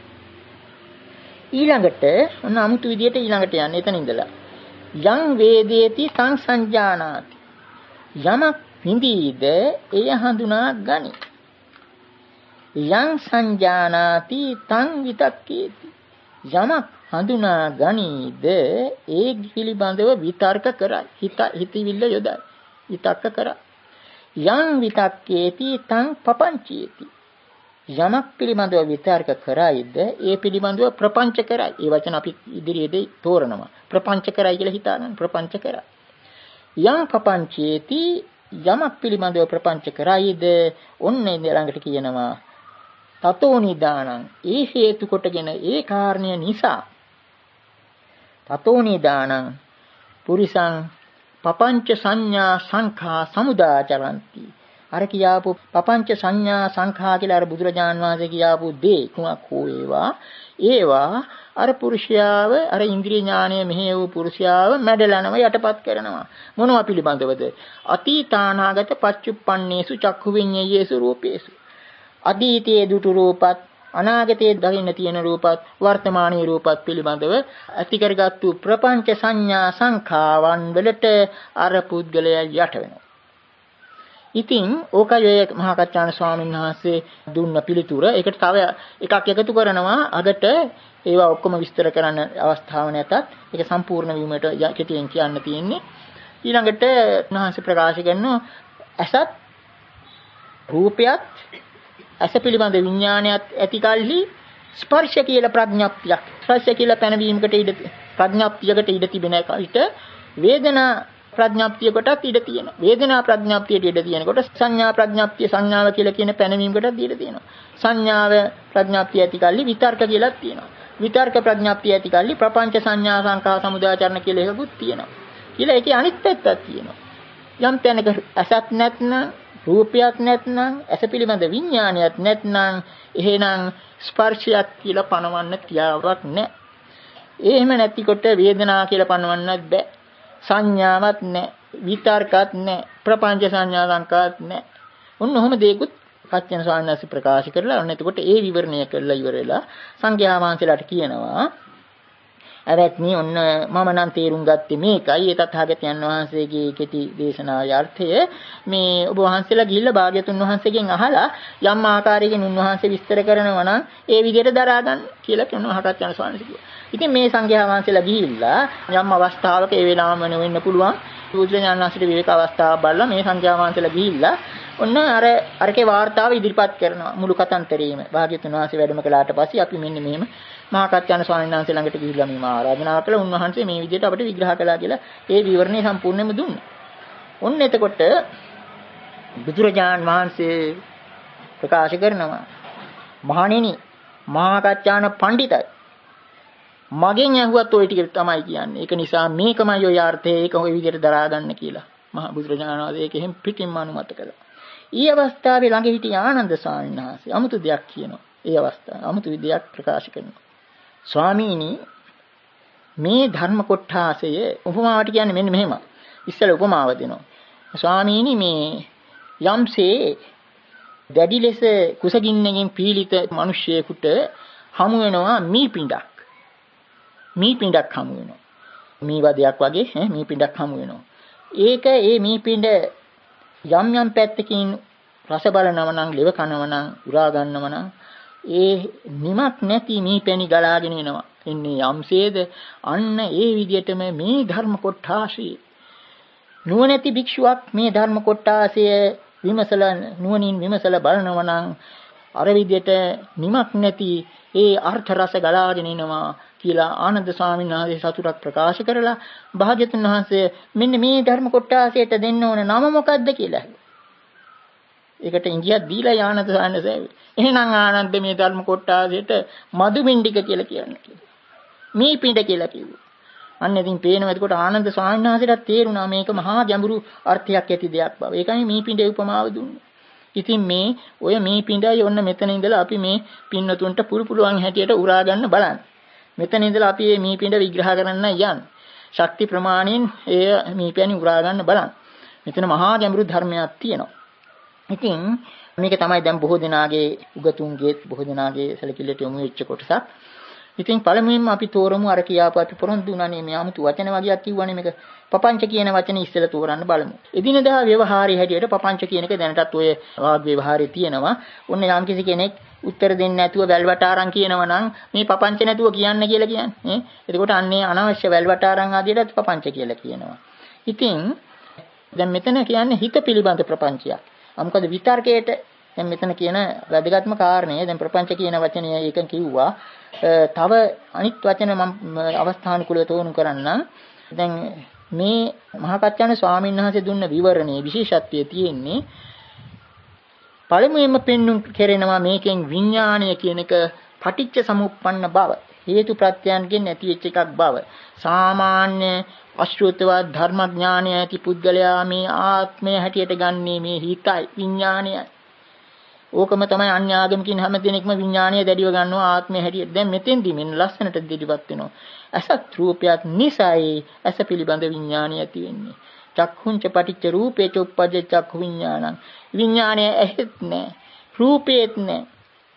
ඊළඟට ඔන්න අමුතු විදියට ඊළඟට යන්නේ එතන ඉඳලා. යං වේදේති සංසංජානාති. යමක් විඳීද එය හඳුනා ගනි. යං සංජානාති තං විතක්කේති. යමක් හඳුනා ගනීද ඒ පිළිබඳව විතර්ක කරයි. හිත හිතවිල්ල යොදයි. විතක්ක කරයි. යං විතක්කේති තං පපංචේති. යමක් පිළිබඳව විතර්ක කරයිද ඒ පිළිබඳව ප්‍රපංච කරයි. ඒ වචන අපි ඉදිරියේදී තෝරනවා. ප්‍රපංච කරයි කියලා හිතාගන්න. ප්‍රපංච කරයි. යං පපංචේති යමක් පිළිබඳව ප්‍රපංච කරයිද ඔන්නේ ළඟට කියනවා තතෝ නිදානං. ඒ හේතු කොටගෙන ඒ කාරණය නිසා තතෝ නිදානං පුරිසං පපංච සංඥා සංඛා සමුදාචරಂತಿ. අර කියාපු පපංච සංඥා සංඛා කියලා අර බුදුරජාන් වහන්සේ කියාපු දේ කුමක් හෝ ඒවා ඒවා අර පුරුෂයාව අර ඉන්ද්‍රිය ඥානය මෙහෙය වූ පුරුෂයාව මැඩලනව යටපත් කරනවා. මොනවා පිළිබඳවද? අතීතානාගත පච්චුප්පන්නේසු චක්ඛු විඤ්ඤේයේසු රූපේසු. අතීතයේ දුටු රූපත් අනාගතයේ දකින්න තියෙන රූපත් වර්තමානීය රූපත් පිළිබඳව ඇති කරගත්තු ප්‍රපංච සංඥා සංඛාවන් වලට අර පුද්ගලයා යට වෙනවා. ඉතින් ඕකයි මහා කච්චාණ ස්වාමීන් වහන්සේ දුන්න පිළිතුර. ඒකට තව එකක් එකතු කරනවා. අදට ඒවා ඔක්කොම විස්තර කරන්න අවස්ථාව නැතත් ඒක සම්පූර්ණ වීමට කෙටියෙන් කියන්න තියෙන්නේ. ඊළඟට උන්වහන්සේ ප්‍රකාශ කරනවා අසත් රූපයත් අස පිළිබඳ විඥානයත් ඇති කල්හි ස්පර්ශ කියලා ප්‍රඥාප්තියක් ස්පර්ශ කියලා පැනවීමකට ඉඩ ප්‍රඥාප්තියකට ඉඩ තිබෙන විට වේදනා ප්‍රඥාප්තියකටත් ඉඩ තියෙනවා. වේදනා ප්‍රඥාප්තියට ඉඩ තියෙනකොට සංඥා ප්‍රඥාප්තිය සංඥාව කියලා කියන පැනවීමකටත් ඉඩ තියෙනවා. සංඥාව ප්‍රඥාප්තිය ඇති කල්හි විතර්ක කියලාත් තියෙනවා. විතර්ක ප්‍රඥාප්තිය ඇති කල්හි ප්‍රපංච සංඥා සංඛා සමුදාචරණ කියලා එකකුත් තියෙනවා. කියලා ඒකේ අනිත් පැත්තක් තියෙනවා. යම් තැනක අසත් නැත්නම් රූපයක් නැත්නම් ඇස පිළිබඳ විඥානයක් නැත්නම් එහෙනම් ස්පර්ශයක් කියලා පනවන්න තියාවක් නැහැ. එහෙම නැතිකොට වේදනා කියලා පනවන්නත් බෑ. සංඥාවක් නැහැ. විතර්කත් නැහැ. ප්‍රපංච සංඥා සංකාත් නැහැ. ඔන්න ඔහොම දෙයක්ත් කච්චන ස්වාමීන් වහන්සේ ප්‍රකාශ කරලා ඔන්න එතකොට ඒ විවරණය කරලා ඉවර වෙලා සංඝයා වහන්සේලාට කියනවා අවත්නි ඔන්න මම නම් තේරුම් ගත්තේ මේකයි. ඒ තථාගතයන් වහන්සේගේ කෙටි දේශනාවේ අර්ථය මේ ඔබ වහන්සේලා ගිහිල්ලා භාග්‍යතුන් වහන්සේගෙන් අහලා යම් ආකාරයකින් උන්වහන්සේ විස්තර කරනවා නම් ඒ විදිහට දරා ගන්න කියලා කියන මහකච්චාණ ස්වාමීන් වහන්සේ කිව්වා. ඉතින් මේ සංඝයා වහන්සේලා ගිහිල්ලා යම් අවස්ථාවක ඒ වෙලාවම වෙන්න පුළුවන් බුදුරජාණන් වහන්සේට විවේක අවස්ථාවක් බලලා මේ සංඝයා වහන්සේලා ගිහිල්ලා ඔන්න අර අරකේ වාර්තාව ඉදිරිපත් කරනවා මුළු කතන්තරේම. භාග්‍යතුන් වහන්සේ වැඩම කළාට පස්සේ අපි මෙන්න මෙහෙම මහා කච්චාණ ස්වාමීන් වහන්සේ ළඟට ගිහිල්ලා මේ ආරාධනා කළා. උන්වහන්සේ මේ විදිහට අපිට විග්‍රහ කළා කියලා ඒ විවරණය සම්පූර්ණයෙන්ම දුන්නා. ඔන්න එතකොට බුදුරජාණන් වහන්සේ ප්‍රකාශ කරනවා මහණෙනි මහා කච්චාණ පඬිතයි මගෙන් ඇහුවත් ওই ටික තමයි කියන්නේ. ඒක නිසා මේකමයි ඔය අර්ථය ඒක ওই විදිහට දරා ගන්න කියලා මහා බුදුරජාණන් වහන්සේ ඒක එහෙම පිටින්ම අනුමත කළා. ඊ අවස්ථාවේ ළඟ හිටිය ආනන්ද ස්වාමීන් වහන්සේ අමුතු දෙයක් කියනවා. ඒ අවස්ථාව අමුතු විදියක් ප්‍රකාශ කරනවා. ස්වාමීනි මේ ධර්ම කොටාසය උපමාවට කියන්නේ මෙන්න මෙහෙම. ඉස්සෙල්ලා උපමාව දෙනවා. ස්වාමීනි මේ යම්සේ දැඩි ලෙස කුසගින්නකින් පීඩිත මිනිසෙකුට හමු වෙනවා මී පිඬක්. මී පිඬක් හමු වෙනවා. මී වදයක් වගේ ඈ මී පිඬක් හමු වෙනවා. ඒක ඒ මී පිඬ යම් යම් පැත්තකින් රස බලනව නම් ලෙව කනව නම් උරා ගන්නව නම් ඒ නිමක් නැති මී පැණි ගලාගෙන එනවා. එන්නේ යම්සේද අන්න ඒ විදිහටම මේ ධර්ම කොටාශය නුවණැති භික්ෂුවක් මේ ධර්ම කොටාශය විමසලා නුවණින් විමසලා බලනව නම් අර විදිහට නිමක් නැති ඒ අර්ථ රස ගලාගෙන එනවා කියලා ආනන්ද ස්වාමීන් වහන්සේ සතුටක් ප්‍රකාශ කරලා භාග්‍යතුන් වහන්සේ මෙන්න මේ ධර්ම කොටාශයට දෙන්න ඕන නම මොකද්ද කියලා. ඒකට ඉංගියක් දීලා ආනන්ද ස්වාමීන් වහන්සේ එහෙනම් ආනන්ද මේ ධර්ම කොටාශයට මදුමිණ්ඩික කියලා කියන්නේ කියලා. මේ පිඬ කියලා කිව්වා. අන්න ඉතින් පේනවා එතකොට ආනන්ද ස්වාමීන් වහන්සේට තේරුණා මේක මහා ගැඹුරු අර්ථයක් ඇති දෙයක් බව. ඒකයි මේ පිඬේ උපමාව දුන්නේ. ඉතින් මේ ඔය මේ පිඬයි ඔන්න මෙතන ඉඳලා අපි මේ පින්නතුන්ට පුරු පුළුවන් හැටියට උරා ගන්න බලන්න. මෙතන ඉඳලා අපි මේ මේ පිඬ විග්‍රහ කරන්න යන්නේ. ශක්ති ප්‍රමාණයෙන් ඒ මේ පැණි උරා ගන්න බලන්න. මෙතන මහා ගැඹුරු ධර්මයක් තියෙනවා. ඉතින් මේක තමයි දැන් බොහෝ දෙනාගේ උගතුන්ගේ බොහෝ දෙනාගේ සැලකිල්ලට යොමු වෙච්ච කොටසක්. ඉතින් පළමුවෙන්ම අපි තෝරමු අර කියාපු අපි පොරොන්දු වුණානේ මේ 아무තු වචන වගේක් කිව්වනේ මේක පපංච කියන වචනේ ඉස්සෙල්ලා තෝරන්න බලමු. එදිනදා ව්‍යවහාරයේ හැටියට පපංච කියන එක දැනටත් ඔය වාග් ව්‍යවහාරයේ තියෙනවා. ඔන්න යම් කිසි කෙනෙක් උත්තර දෙන්නේ නැතුව වැල්වට අරන් කියනවා නම් මේ පපංච නැතුව කියන්න කියලා කියන්නේ. නේ? එතකොට අන්නේ අනවශ්‍ය වැල්වට අරන් ආදියට පපංච කියලා කියනවා. ඉතින් දැන් මෙතන කියන්නේ හිත පිළිබඳ ප්‍රපංචයක්. අ මොකද විතර්කයට දැන් මෙතන කියන වැදගත්ම කාරණය දැන් ප්‍රපංච කියන වචනය ඒකෙන් කිව්වා. තව අනිත් වචන මම අවස්ථානුකූලව තෝරනු කරන්නම්. දැන් මේ මහා කච්චාණ ස්වාමීන් වහන්සේ දුන්න විවරණයේ විශේෂත්වය තියෙන්නේ පළමුවෙන්ම පෙන්වුම් කෙරෙනවා මේකෙන් විඥාණය කියන එක පටිච්ච සමුප්පන්න බව. හේතු ප්‍රත්‍යයන්ගෙන් නැති වෙච්ච එකක් බව. සාමාන්‍ය අශෘතවත් ධර්මඥානය ඇති පුද්ගලයා මේ ආත්මය හැටියට ගන්නේ මේ හිතයි විඥාණයයි. ඕකම තමයි අන්‍ය ආගමකින් හැම දිනෙකම විඥාණය දැඩිව ගන්නවා ආත්මය හැටියට. දැන් මෙතෙන්දි මෙන්න ලස්සනට දෙඩිපත් වෙනවා. අසත් රූපයක් නිසයි අස පිළිබඳ විඥාණය ඇති වෙන්නේ. චක්ඛුංච පටිච්ච රූපේච උප්පජ්ජ චක්ඛු විඥානං. විඥාණය ඇහෙත් නැහැ. රූපේත් නැහැ.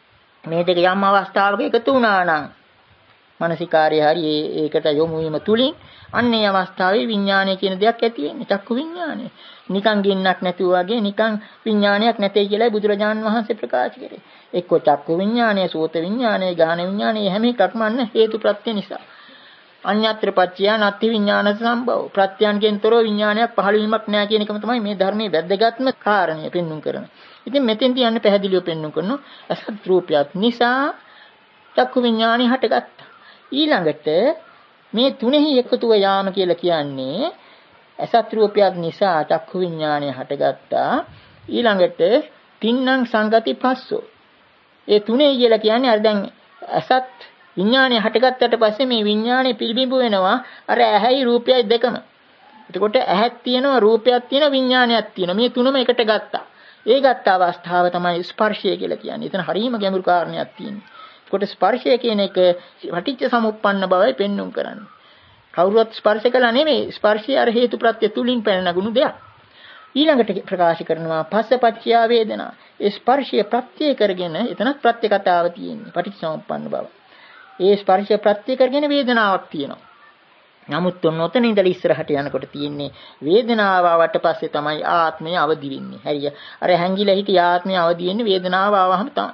මේ දෙක යම් අවස්ථාවක එකතු වුණා නම් මානසිකාර්ය හරි ඒකට යොමු වීම තුලින් අන්නේ අවස්ථාවේ විඥානය කියන දෙයක් ඇති වෙන්නේ. චක්කු විඥානය. නිකන් ගින්නක් නැතුව වගේ නිකන් විඥානයක් නැtei කියලායි බුදුරජාණන් වහන්සේ ප්‍රකාශ කරේ. එක්ක චක්කු විඥානය, සෝත විඥානය, ගාහන විඥානය හැම එකක්ම අන්න හේතු ප්‍රත්‍ය නිසා. අඤ්ඤත්‍ර පත්‍ය නත්ති විඥාන සම්භව. ප්‍රත්‍යයන්ගෙන් තොරව විඥානයක් පහළ වීමක් නැහැ කියන එකම තමයි මේ ධර්මයේ වැදගත්ම කාරණය පෙන්눔 කරන. ඉතින් මෙතෙන්දී යන්න පැහැදිලිව පෙන්눔 කරනවා අසත් රූපයක් නිසා චක්කු විඥානය හටගත්තා. ඊළඟට මේ තුනෙහි එකතුව යාම කියලා කියන්නේ අසත් රූපයක් නිසා චක්කු විඥානය හටගත්තා. ඊළඟට තින්නම් සංගති පස්සෝ. ඒ තුනේ කියලා කියන්නේ අර දැන් අසත් විඥානය හටගත්තට පස්සේ මේ විඥානය පිළිබිඹු වෙනවා අර ඇහැයි රූපයයි දෙකම. එතකොට ඇහක් තියෙනවා, රූපයක් තියෙනවා, විඥානයක් තියෙනවා. මේ තුනම එකට ගත්තා. ඒ ගත්ත අවස්ථාව තමයි ස්පර්ශය කියලා කියන්නේ. එතන හරීම ගැඹුරු කාරණයක් තියෙනවා. එතකොට ස්පර්ශය කියන එක පටිච්ච සමුප්පන්න බවයි පෙන්눔 කරන්නේ. කවුරුවත් ස්පර්ශ කළා නෙමෙයි. ස්පර්ශය අර හේතු ප්‍රත්‍ය තුලින් පැනනගුණු දෙයක්. ඊළඟට ප්‍රකාශ කරනවා පස්සපච්චය වේදනා. ඒ ස්පර්ශය ප්‍රත්‍ය කරගෙන එතනත් ප්‍රත්‍ය කතාව තියෙන්නේ. පටිච්ච සමුප්පන්න බව. ඒ ස්පර්ශය ප්‍රත්‍ය කරගෙන වේදනාවක් තියෙනවා. නමුත් ඔතන ඉඳලා ඉස්සරහට යනකොට තියෙන්නේ වේදනාව ආවට පස්සේ තමයි ආත්මය අවදි වෙන්නේ. හරිය. අර හැංගිලා හිටිය ආත්මය අවදි වෙන්නේ වේදනාව ආවම තමයි.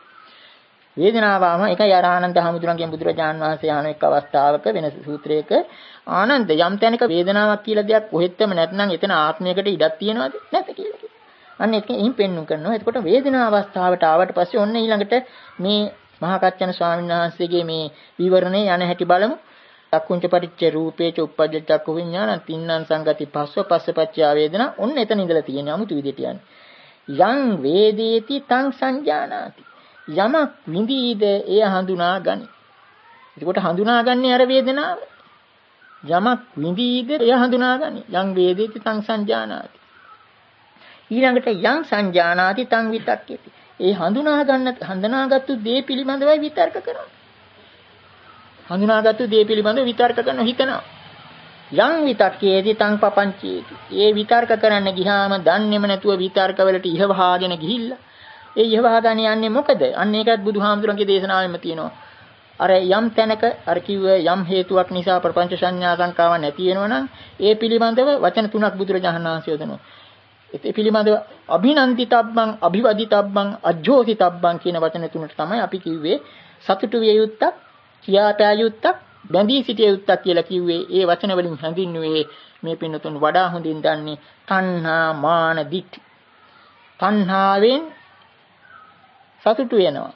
වේදනාව ආවම ඒකයි ආර ආනන්ද හාමුදුරන්ගෙන් බුදුරජාණන් වහන්සේ ආන එක් අවස්ථාවක වෙන සූත්‍රයක ආනන්ද යම් තැනක වේදනාවක් කියලා දෙයක් කොහෙත්ම නැත්නම් එතන ආත්මයකට ඉඩක් තියනවද? නැත කියලා කියනවා. අන්න ඒකෙන් පෙන්눔 කරනවා. එතකොට වේදනා අවස්ථාවට ආවට පස්සේ ඔන්න ඊළඟට මේ මහා කච්චන ස්වාමීන් වහන්සේගේ මේ විවරණේ යන හැටි බලමු. චක්කුංච පටිච්ච රූපේච උප්පජ්ජ චක්කු විඥාන තින්නම් සංගති පස්ව පස්සපච්චය වේදනා. ඔන්න එතන ඉඳලා තියෙන 아무තු විදිහට යන්නේ. යං වේදේති තං සංජානාති. යමක් විඳීද එය හඳුනා ගනි. එතකොට හඳුනාගන්නේ අර වේදනාව. යමක් විඳීද එය හඳුනා ගනි. යං වේදේති තං සංජානාති. ඊළඟට යං සංජානාති තං විතක්කේති. ඒ හඳුනා ගන්න හඳුනාගත්තු දේ පිළිබඳවයි විතර්ක කරනවා. හඳුනාගත්තු දේ පිළිබඳව විතර්ක කරන හිතනවා. යං විතක්කේති තං පපංචේති. ඒ විතර්ක කරන්න ගියාම දන්නේම නැතුව විතර්ක වලට ඉහවහාගෙන ගිහිල්ලා ඒ ඉහවහාගෙන යන්නේ මොකද? අන්න ඒකත් බුදුහාමුදුරන්ගේ දේශනාවෙම තියෙනවා. අර යම් තැනක අර කිව්ව යම් හේතුවක් නිසා ප්‍රපංච සංඥා සංකාවක් නැති වෙනවනම් ඒ පිළිබඳව වචන තුනක් බුදුරජාණන් වහන්සේ යොදනවා. ඒ පිළිබඳව අභිනන්දිතබ්බං අභිවදිතබ්බං අජ්ජෝතිතබ්බං කියන වචන තුනට තමයි අපි කිව්වේ සතුටු විය යුත්තක්, කියාපෑ යුත්තක්, බැඳී සිටිය යුත්තක් කියලා කිව්වේ. ඒ වචන වලින් හඳුන්වන්නේ මේ පින්නතුන් වඩා හොඳින් දන්නේ තණ්හා මාන දිට්ඨි. තණ්හාවෙන් සතුටු වෙනවා.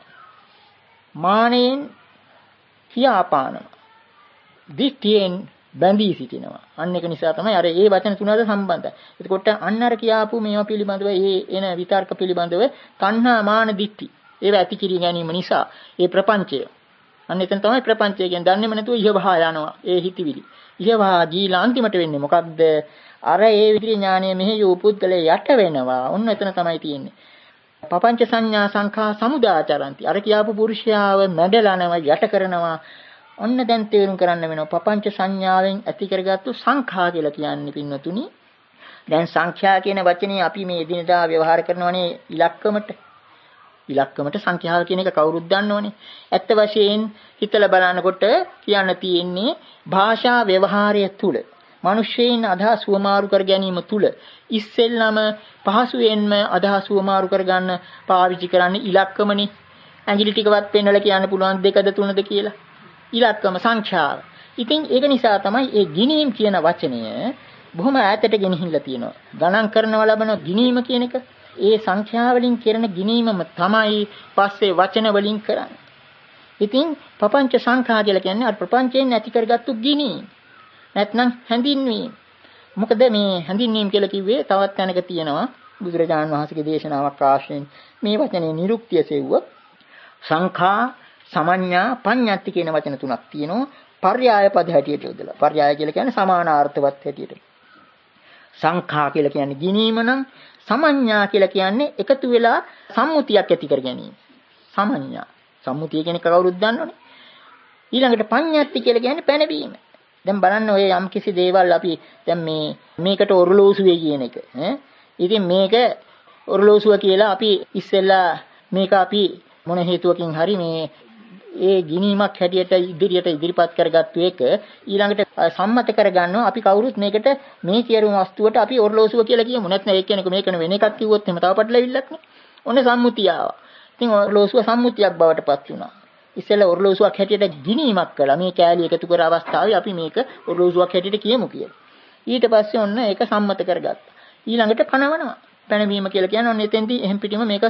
මානෙන් කියාපානවා. දිට්ඨියෙන් බැඳී සිටිනවා. අන්න ඒක නිසා තමයි අර ඒ වචන තුනද සම්බන්ධයි. එතකොට අන්න අර කියාපු මේවා පිළිබඳව ඒ එන විතර්ක පිළිබඳව තණ්හා මාන දිට්ඨි ඒවා ඇති කිරී ගැනීම නිසා ඒ ප්‍රපංචය. අන්න එතන තමයි ප්‍රපංචය කියන්නේ. දන්නේම නැතුව ඉහවහා යනවා ඒ හිතවිලි. ඉහවහා ගිහිලා අන්තිමට වෙන්නේ මොකක්ද? අර ඒ විදිහේ ඥානය මෙහි යූ පුද්ගලයා යට වෙනවා. ඔන්න එතන තමයි තියෙන්නේ. පපංච සංඥා සංඛා සමුදාචරಂತಿ. අර කියාපු පුරුෂයාව මැඩලනවා, යට කරනවා. ඔන්න දැන් තේරුම් කරන්න වෙනවා පපංච සංඥාවෙන් ඇති කරගත්තු සංඛා කියලා කියන්නේ පින්නතුනි. දැන් සංඛ්‍යා කියන වචනේ අපි මේ එදිනදා ව්‍යවහාර කරනවනේ ඉලක්කමට. ඉලක්කමට සංඛ්‍යාව කියන එක කවුරුත් දන්නවනේ. ඇත්ත වශයෙන් හිතලා බලනකොට කියන්න තියෙන්නේ භාෂා ව්‍යවහාරය තුල මිනිස්සෙයින් අදහස් වමාරු කර ගැනීම තුල ඉස්සෙල්ලාම පහසුවෙන්ම අදහස් වමාරු කර ගන්න පාවිච්චි කරන්නේ ඉලක්කමනේ. ඇඟිලි ටිකවත් පෙන්වලා කියන්න පුළුවන් දෙකද තුනද කියලා. ඉලක්කම සංඛ්‍යාව. ඉතින් ඒක නිසා තමයි ඒ ගිනීම් කියන වචනය බොහොම ඈතට ගෙනහිල්ලා තියෙනවා. ගණන් කරනවා ලබන ගිනීම කියන එක ඒ සංඛ්‍යා වලින් කරන ගිනීමම තමයි පස්සේ වචන වලින් කරන්නේ. ඉතින් පපංච සංඛා කියලා කියන්නේ අර ප්‍රපංචයෙන් ඇති කරගත්තු ගිනීම. නැත්නම් හැඳින්වීම. මොකද මේ හැඳින්වීම කියලා කිව්වේ තවත් තැනක තියෙනවා බුදුරජාණන් වහන්සේගේ දේශනාවක් ආශ්‍රයෙන් මේ වචනේ නිරුක්තිය සෙව්ව සංඛා සමඤ්ඤා පඤ්ඤාති කියන වචන තුනක් තියෙනවා. පර්යාය පද හැටියට යොදලා. පර්යාය කියලා කියන්නේ සමානාර්ථවත් හැටියට. සංඛා කියලා කියන්නේ ගිනීම නම් සමඤ්ඤා කියලා කියන්නේ එකතු වෙලා සම්මුතියක් ඇති කර ගැනීම. සමඤ්ඤා. සම්මුතිය කියන්නේ කවුරුත් දන්නවනේ. ඊළඟට පඤ්ඤාති කියලා කියන්නේ පැනවීම. දැන් බලන්න ඔය යම් කිසි දේවල් අපි දැන් මේ මේකට ඔරලෝසුවේ කියන එක ඈ ඉතින් මේක ඔරලෝසුව කියලා අපි ඉස්සෙල්ලා මේක අපි මොන හේතුවකින් හරි මේ ඒ ගිනීමක් හැටියට ඉදිරියට ඉදිරිපත් කරගත්තු එක ඊළඟට සම්මත කරගන්නවා අපි කවුරුත් මේකට මේ කියරුම් වස්තුවට අපි ඔරලෝසුව කියලා කියමු. නැත්නම් ඒ කෙනෙකු මේකන වෙන එකක් කිව්වොත් එහෙම තව පටලවිල්ලක් නේ. ඔන්න සම්මුතිය ආවා. ඉතින් ඔරලෝසුව සම්මුතියක් බවට පත් වුණා. ඉස්සෙල්ලා ඔරලෝසුවක් හැටියට ගිනීමක් කළා. මේ කෑලි එකතු කර අවස්ථාවේ අපි මේක ඔරලෝසුවක් හැටියට කියමු කියලා. ඊට පස්සේ ඔන්න ඒක සම්මත කරගත්තා. ඊළඟට පනවනවා. පැනවීම කියලා කියන්නේ ඔන්න එතෙන්දී එහෙම් පිටිම මේක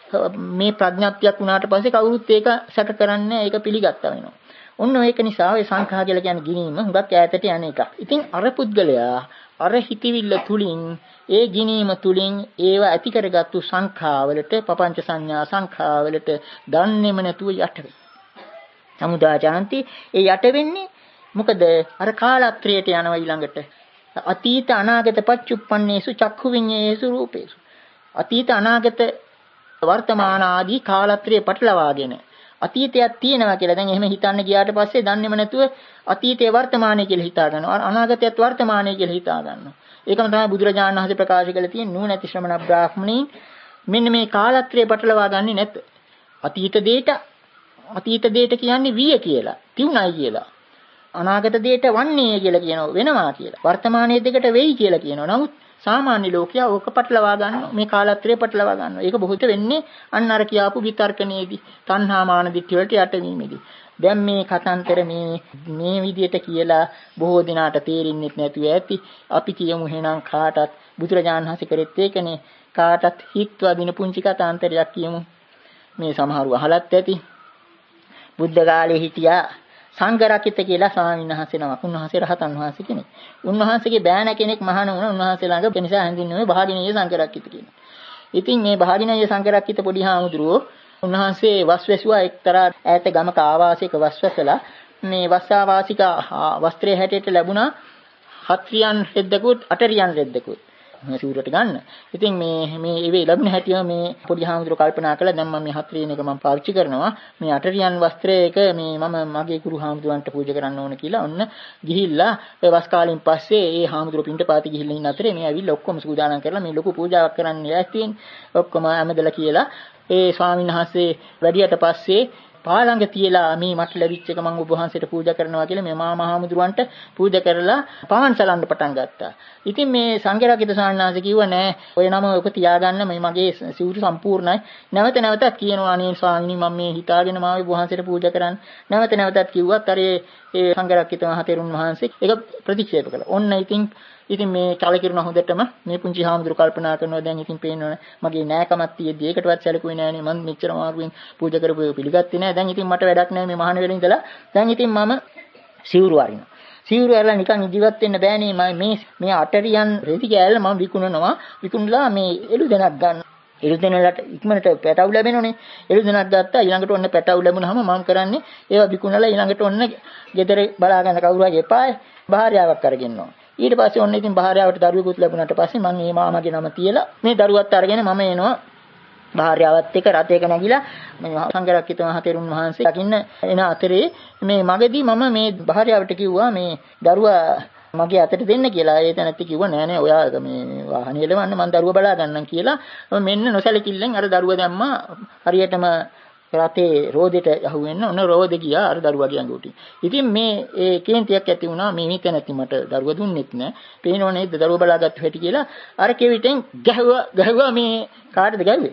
මේ ප්‍රඥාප්තියක් වුණාට පස්සේ කවුරුත් ඒක සැක කරන්නේ ඒක පිළිගත්තා වෙනවා. ඔන්න ඒක නිසා ඔය සංඛා කියලා කියන්නේ ගිනීම හුඟක් ඈතට යන එකක්. ඉතින් අර පුද්ගලයා අර හිතවිල්ල තුලින් ඒ ගිනීම තුලින් ඒව ඇති කරගත්තු සංඛාවලට පపంచ සංඥා සංඛාවලට දන්නේම නැතුව යට වෙනවා. සමුදාචාන්ති ඒ යට වෙන්නේ මොකද අර කාලත්‍රයට යනවා ඊළඟට. අතීත අනාගත පච්චුප්පන්නේසු චක්ඛු විඤ්ඤේසු රූපේසු. අතීත අනාගත වර්තමාන ආදී කාලත්‍රයේ පටලවාගෙන අතීතයක් තියෙනවා කියලා දැන් එහෙම හිතන්න ගියාට පස්සේ දන්නේම නැතුව අතීතයේ වර්තමානයේ කියලා හිතා ගන්නවා. අනාගතයත් වර්තමානයේ කියලා හිතා ගන්නවා. ඒකම තමයි බුදුරජාණන් වහන්සේ ප්‍රකාශ කළ තියෙන නුවණැති ශ්‍රමණ බ්‍රාහ්මණීන් මෙන්න මේ කාලත්‍රයේ පටලවා ගන්නේ නැත. අතීත දේට අතීත දේට කියන්නේ විය කියලා, තියුණයි කියලා. අනාගත දේට වන්නේ කියලා කියනවා වෙනවා කියලා. වර්තමානයේ දෙකට වෙයි කියලා කියනවා. නමුත් සාමාන්‍ය ලෝකයා ඕක පටලවා ගන්නවා. මේ කාලත්‍රය පටලවා ගන්නවා. ඒක බොහෝත වෙන්නේ අන්න අර කියාපු විතර්කණයේදී, තණ්හා මාන දිට්ඨිය වලට යටවීමේදී. දැන් මේ කතාන්තර මේ මේ විදියට කියලා බොහෝ දිනාට තේරෙන්නේ නැතුව ඇති. අපි කියමු එහෙනම් කාටත් බුදුරජාණන් වහන්සේ කරෙත් ඒකනේ. කාටත් හිත්වා දින පුංචි කතාන්තරයක් කියමු. මේ සමහරව අහලත් ඇති. බුද්ධ කාලේ හිටියා සංඝරකිත කියලා ස්වාමීන් වහන්සේ නමක්. උන්වහන්සේ රහතන් වහන්සේ කෙනෙක්. උන්වහන්සේගේ බෑන කෙනෙක් මහාන වුණා. උන්වහන්සේ ළඟ ඒ නිසා හැඳින්වෙන්නේ භාගිනීය සංඝරකිත කියලා. ඉතින් මේ භාගිනීය සංඝරකිත පොඩි හාමුදුරුවෝ උන්වහන්සේ වස්වැසුවා එක්තරා ඈත ගමක ආවාසික වස්වැසලා මේ වස්සාවාසික වස්ත්‍රය හැටියට ලැබුණා හත්රියන් රෙද්දකුත් අටරියන් රෙද්දකුත් මේ සිවුරට ගන්න. ඉතින් මේ මේ ඉවේ ලැබුණ හැටිය මේ පොඩි හාමුදුරුවෝ කල්පනා කළා දැන් මම මේ හත්රියන් එක මම පාවිච්චි කරනවා. මේ අටරියන් වස්ත්‍රයක මේ මම මගේ ගුරු හාමුදුරුවන්ට පූජා කරන්න ඕන කියලා ඔන්න ගිහිල්ලා ඒ වස් කාලෙන් පස්සේ ඒ හාමුදුරුවෝ පින්ඩපාති ගිහිල්ලා ඉන්න අතරේ මේ ඇවිල්ලා ඔක්කොම සූදානම් කරලා මේ ලොකු පූජාවක් කරන්න ලෑස්තියෙන් ඔක්කොම ඇමදලා කියලා ඒ ස්වාමීන් වහන්සේ වැඩියට පස්සේ පාළඟ තියලා මේ මට ලැබිච්ච එක මම ඔබ වහන්සේට පූජා කරනවා කියලා මේ මහා මහමුදුරන්ට පූජා කරලා පවන් සලන්න පටන් ගත්තා. ඉතින් මේ සංඝරකිත සාන්නාංශ කිව්වා නෑ ඔය නම ඔක තියාගන්න මේ මගේ සිවුරු සම්පූර්ණයි. නැවත නැවතත් කියනවා අනේ ස්වාමීනි මම මේ හිතාගෙන මාව ඔබ වහන්සේට පූජා කරන්න. නැවත නැවතත් කිව්වත් අර ඒ සංඝරකිත මහතෙරුන් වහන්සේ ඒක ප්‍රතික්ෂේප කළා. ඔන්න ඉතින් ඉතින් මේ කලකිරුණ හොඳටම මේ පුංචි හාමුදුරු කල්පනා කරනවා දැන් ඉතින් පේනවනේ මගේ නෑකමක් තියෙද්දි ඒකටවත් සැලකුවේ නෑනේ මම මෙච්චර මාරුවෙන් පූජා කරපු පිළිගත්තේ නෑ දැන් ඉතින් මට වැඩක් නෑ මේ මහාන වෙලෙ ඉඳලා දැන් ඉතින් මම සිවුරු අරිනවා සිවුරු අරලා නිකන් ඉදිවත් වෙන්න බෑනේ මම මේ මේ අටරියන් රෙදි කෑල්ල මම විකුණනවා විකුණලා මේ එළු දෙනක් ගන්න එළු දෙනලට ඉක්මනට පැටවු ලැබෙනෝනේ එළු දෙනක් ගත්තා ඊළඟට ඔන්න පැටවු ලැබුණාම මම කරන්නේ ඒවා විකුණලා ඊළඟට ඔන්න ගෙදර බලා ගන්න කවුරු හරි එපායි භාර්යාවක් අරගෙනවා ඊට පස්සේ ඔන්න ඉතින් භාර්යාවට දරුවෙකුත් ලැබුණාට පස්සේ මම මේ මාමගේ නම තියලා මේ දරුවත් අරගෙන මම එනවා භාර්යාවත් එක්ක රථයක නැගිලා මේ සංඝරක්කිත මහතෙරුන් වහන්සේ දකින්න එන අතරේ මේ මගදී මම මේ භාර්යාවට කිව්වා මේ දරුවා මගේ අතට දෙන්න කියලා. ඒ තැනත් කිව්වා නෑ නෑ ඔයා මේ වාහනේ එලවන්න මම දරුවා බලා ගන්නම් කියලා. මෙන්න නොසැලකිල්ලෙන් අර දරුවා දැම්මා හරියටම රතේ රෝදෙට යහුවෙන්න ඔන්න රෝදෙ ගියා අර දරුවාගේ ඇඟ උටින්. ඉතින් මේ ඒ කේන්තියක් ඇති වුණා මේ හිත නැති මට දරුවා දුන්නෙත් නෑ. පේනව නේද දරුවා බලාගත්ත හැටි කියලා. අර කෙවිතෙන් ගැහුවා ගැහුවා මේ කාටද ගැහුවේ?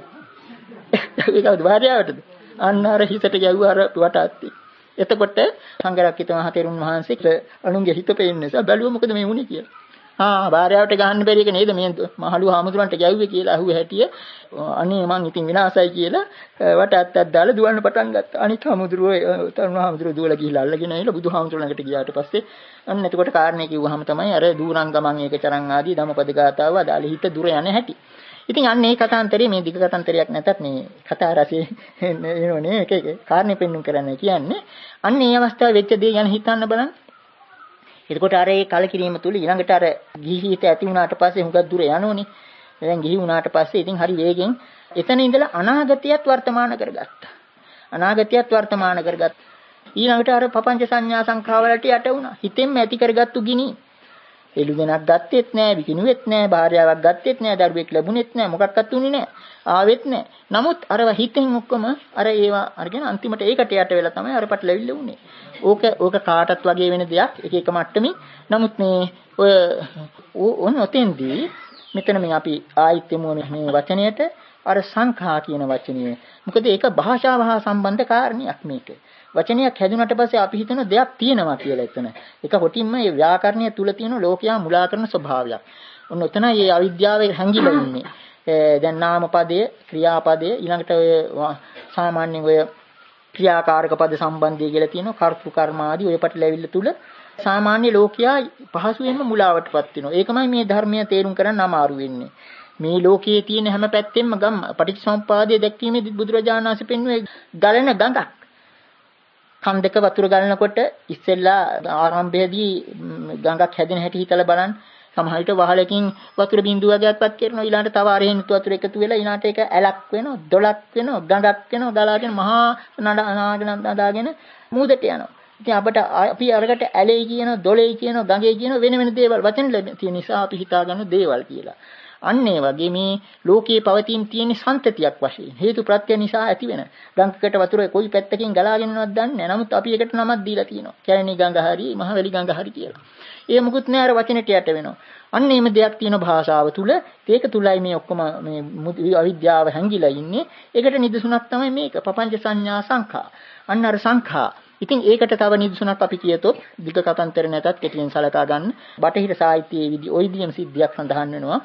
ඒ කවුද භාර්යාවටද? අන්න අර හිතට ගැහුවා අර වටාත්ති. එතකොට සංඝරක්කිත මහතෙරුන් වහන්සේ අනුන්ගේ හිත පේන්න නිසා බැලුවා මොකද මේ වුනේ කියලා. ආ භාර්යාවට ගහන්න බැරි එක නේද මේ මහලු හාමුදුරන්ට ගැව්වේ කියලා අහුවේ හැටිය. අනේ මං ඉතින් විනාසයි කියලා වට අත්තක් දාලා දුවන්න පටන් ගත්තා. අනිත් හාමුදුරුවෝ තරුණ හාමුදුරුවෝ දුවලා ගිහිල්ලා අල්ලගෙන ඇවිල්ලා බුදු හාමුදුරුවෝ ළඟට ගියාට පස්සේ අන්න එතකොට කාරණේ කිව්වහම තමයි අර දූරංගමං ඒක චරං ආදී ධම්මපද ගාතාව අදාළ හිත දුර යන හැටි. ඉතින් අන්න ඒ කතාන්තරේ මේ දිග කතාන්තරයක් නැතත් මේ කතා රසයේ එනෝනේ එක එක කාරණේ පෙන්වන්න කරන්නේ කියන්නේ අන්න ඒ අවස්ථාවේ වෙච්ච දේ ගැන හිතන්න බලන්න. එතකොට අර ඒ කලකිරීම තුල ඊළඟට අර ගිහි හිත ඇති වුණාට පස්සේ හුඟක් දුර යනෝනේ. දැන් ගිහි වුණාට පස්සේ ඉතින් හරි වේගෙන් එතන ඉඳලා අනාගතයත් වර්තමාන කරගත්තා. අනාගතයත් වර්තමාන කරගත්තා. ඊළඟට අර පపంచ සංඥා සංඛාවලට යට වුණා. හිතෙන්ම ඇති කරගත්තු ගිනි එළු දෙනක් ගත්තෙත් නැහැ, විකිණුවෙත් නැහැ, භාර්යාවක් ගත්තෙත් නැහැ, දරුවෙක් ලැබුණෙත් නැහැ, මොකක්වත් උනේ නැහැ. ආවෙත් නැහැ. නමුත් අරව හිතෙන් ඔක්කොම අර ඒවා අරගෙන අන්තිමට ඒකට යට වෙලා තමයි අර පටලවිල්ල උනේ. ඕක ඕක කාටත් වගේ වෙන දෙයක් එක එක මට්ටමින්. නමුත් මේ ඔය ඕන ඔතෙන්දී මෙතන මේ අපි ආයිත් යමු මේ වචනයට අර සංඛා කියන වචනය. මොකද ඒක භාෂාව හා සම්බන්ධ කාරණයක් මේක. වචනයක් හැදුනට පස්සේ අපි හිතන දෙයක් තියෙනවා කියලා එතන. ඒක කොටින්ම මේ ව්‍යාකරණය තුල තියෙන ලෝකයා මුලා කරන ස්වභාවයක්. ඔන්න ඔතන මේ අවිද්‍යාවේ හැංගිලා ඉන්නේ. දැන් නාම පදයේ ක්‍රියාපදයේ ඊළඟට ඔය සාමාන්‍යයෙන් ඔය ක්‍රියාකාරක පද සම්බන්ධය කියලා තියෙනවා. කර්තෘ කර්ම ආදී ඔය පටලැවිල්ල තුල සාමාන්‍ය ලෝකයා පහසුවෙන්ම මුලාවටපත් වෙනවා. ඒකමයි මේ ධර්මය තේරුම් කරන්න අමාරු වෙන්නේ. මේ ලෝකයේ තියෙන හැම පැත්තෙම ගම් පටිච්චසමුප්පාදයේ දැක්වීමේදී බුදුරජාණන් වහන්සේ පෙන්වුවේ ගලන ගඟක්. කන් දෙක වතුර ගලනකොට ඉස්සෙල්ලා ආරම්භයේදී ගඟක් හැදෙන හැටි හිතලා බලන්න. සමහර විට වහලකින් වතුර බිඳුවකටපත් කරනවා. ඊළඟට තව අරහෙන් වතුර එකතු වෙලා ඊළාට ඒක ඇලක් වෙනවා, දොලක් වෙනවා, ගඟක් වෙනවා, ගලාගෙන මහා නඩාගෙන නදාගෙන මූදට යනවා. ඉතින් අපිට අපි අරකට ඇලෙයි කියන, දොලෙයි කියන, ගඟේ කියන වෙන වෙන දේවල් වචන තියෙන නිසා අපි හිතාගන්න දේවල් කියලා. අන්න ඒ වගේ මේ ලෝකයේ පවතින තියෙන සම්තතියක් වශයෙන් හේතු ප්‍රත්‍ය නිසා ඇති වෙන ගඟකට වතුර කොයි පැත්තකින් ගලාගෙන යනවද දන්නේ නැහැ. නමුත් අපි ඒකට නමක් දීලා තියෙනවා. කැලණි ගඟ හරි, මහවැලි ගඟ හරි කියලා. ඒ මොකුත් නෑ අර වචනෙට යට වෙනවා. අන්න එහෙම දෙයක් තියෙන භාෂාව තුල ඒක තුලයි මේ ඔක්කොම මේ අවිද්‍යාව හැංගිලා ඉන්නේ. ඒකට නිදසුනක් තමයි මේක. පపంచ සංඥා සංඛා. අන්න අර සංඛා. ඉතින් ඒකට තව නිදසුනක් අපි කියතොත් දිග කතන්තර නැතත් කෙටියෙන් සලකා ගන්න. බටහිර සාහිත්‍යයේ විදි ওই දියම සිද්ධියක් සඳහන් වෙනවා.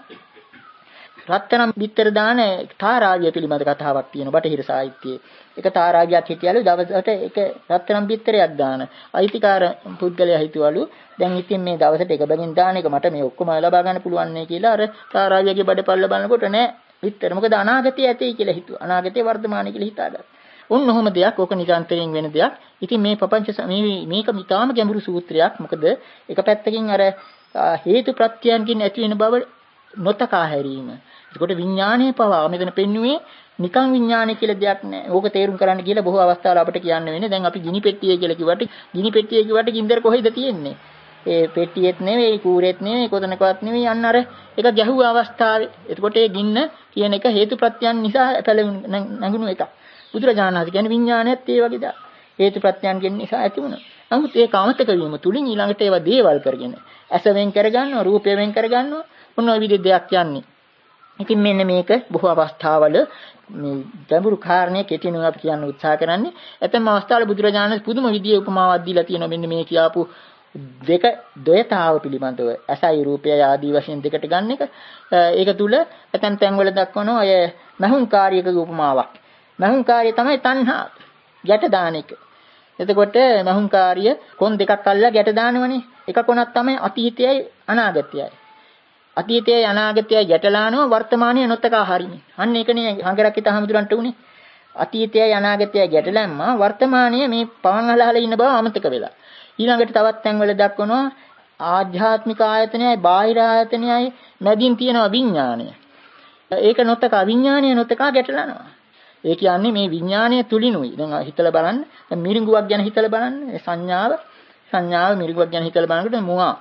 රත්තරන් බිත්තර දාන තාරාවිය පිළිබඳ කතාවක් තියෙනවා බටහිර සාහිත්‍යයේ. ඒක තාරාවියක් හිටියලු දවසට ඒක රත්තරන් බිත්තරයක් දාන. අයිතිකාර පුද්ගලයා හිතුවලු දැන් ඉතින් මේ දවසට එක බැගින් දාන එක මට මේ ඔක්කොම ලබා ගන්න පුළුවන් නේ කියලා අර තාරාවියගේ බඩපල්ල බලනකොට නෑ බිත්තර. මොකද අනාගතය ඇතේ කියලා හිතුවා. අනාගතේ වර්තමානයේ කියලා හිතාගත්තා. ඔන්න ඔහොම දෙයක් ඕක නිරන්තරයෙන් වෙන දෙයක්. ඉතින් මේ පపంచ මේ මේක මිතාම ගැඹුරු සූත්‍රයක්. මොකද එක පැත්තකින් අර හේතු ප්‍රත්‍යයන්කින් ඇති වෙන බව නොතකා හැරීම. ඒකට විඥානයේ පවා මෙතන පෙන්වුවේ නිකං විඥානය කියලා දෙයක් නෑ. ඕක තේරුම් කරන්න කියලා බොහෝ අවස්ථාවල අපිට කියන්න වෙන්නේ. දැන් අපි ගිනි පෙට්ටිය කියලා කිව්වට ගිනි පෙට්ටිය කිව්වට ගින්දර කොහෙද තියෙන්නේ? ඒ පෙට්ටියෙත් නෙවෙයි, කූරෙත් නෙවෙයි, කොතනකවත් නෙවෙයි. අන්න අර ඒක ගැහුව අවස්ථාවේ. එතකොට ඒ ගින්න කියන එක හේතුප්‍රත්‍යයන් නිසා පැලුණු නැගුණු එකක්. බුදුරජාණන් වහන්සේ කියන්නේ විඥානයත් ඒ වගේ දා. හේතුප්‍රත්‍යයන්ගෙන් නිසා ඇති වුණා. නමුත් ඒක අමතක වීම තුලින් ඊළඟට ඒවා දේවල් කරගෙන ඇස වෙන් කරගන්නවා, රූපය වෙන් කරගන්නවා. ඔන්න ඔය විදිහ දෙයක් යන්නේ. ඉතින් මෙන්න මේක බොහෝ අවස්ථාවල මේ ගැඹුරු කාරණේ කෙටිනුව අපි කියන්න උත්සාහ කරන්නේ. ඇතැම් අවස්ථාවල බුදුරජාණන් පුදුම විදියේ උපමාවක් දීලා තියෙනවා. මෙන්න මේ කියාපු දෙක ද්වයතාව පිළිබඳව ඇසයි රූපයයි ආදී වශයෙන් දෙකට ගන්න එක. ඒක තුල ඇතැම් තැන්වල දක්වනවා අය මහුංකාරියක උපමාවක්. මහුංකාරිය තමයි තණ්හා ගැට දාන එක. එතකොට මහුංකාරිය කොන් දෙකක් අල්ලලා ගැට දානවනේ. එක කොනක් තමයි අතීතයයි අනාගතයයි. අතීතයයි අනාගතයයි ගැටලානවා වර්තමානයේ නොතකා හරිනේ. අන්න ඒකනේ හංගරක්කිත හමුදුරන්ට උනේ. අතීතයයි අනාගතයයි ගැටලැම්මා වර්තමානයේ මේ පවන් අහලා ඉන්න බව අමතක වෙලා. ඊළඟට තවත් තැන්වල දක්වනවා ආධ්‍යාත්මික ආයතනයයි බාහිර ආයතනයයි මැදින් තියෙනවා විඥානය. ඒක නොතකා විඥානය නොතකා ගැටලනවා. ඒ කියන්නේ මේ විඥානය තුලිනුයි. දැන් හිතලා බලන්න. දැන් මිරිඟුවක් ගැන හිතලා බලන්න. ඒ සංඥාව සංඥාව මිරිඟුවක් ගැන හිතලා බලනකොට මුවා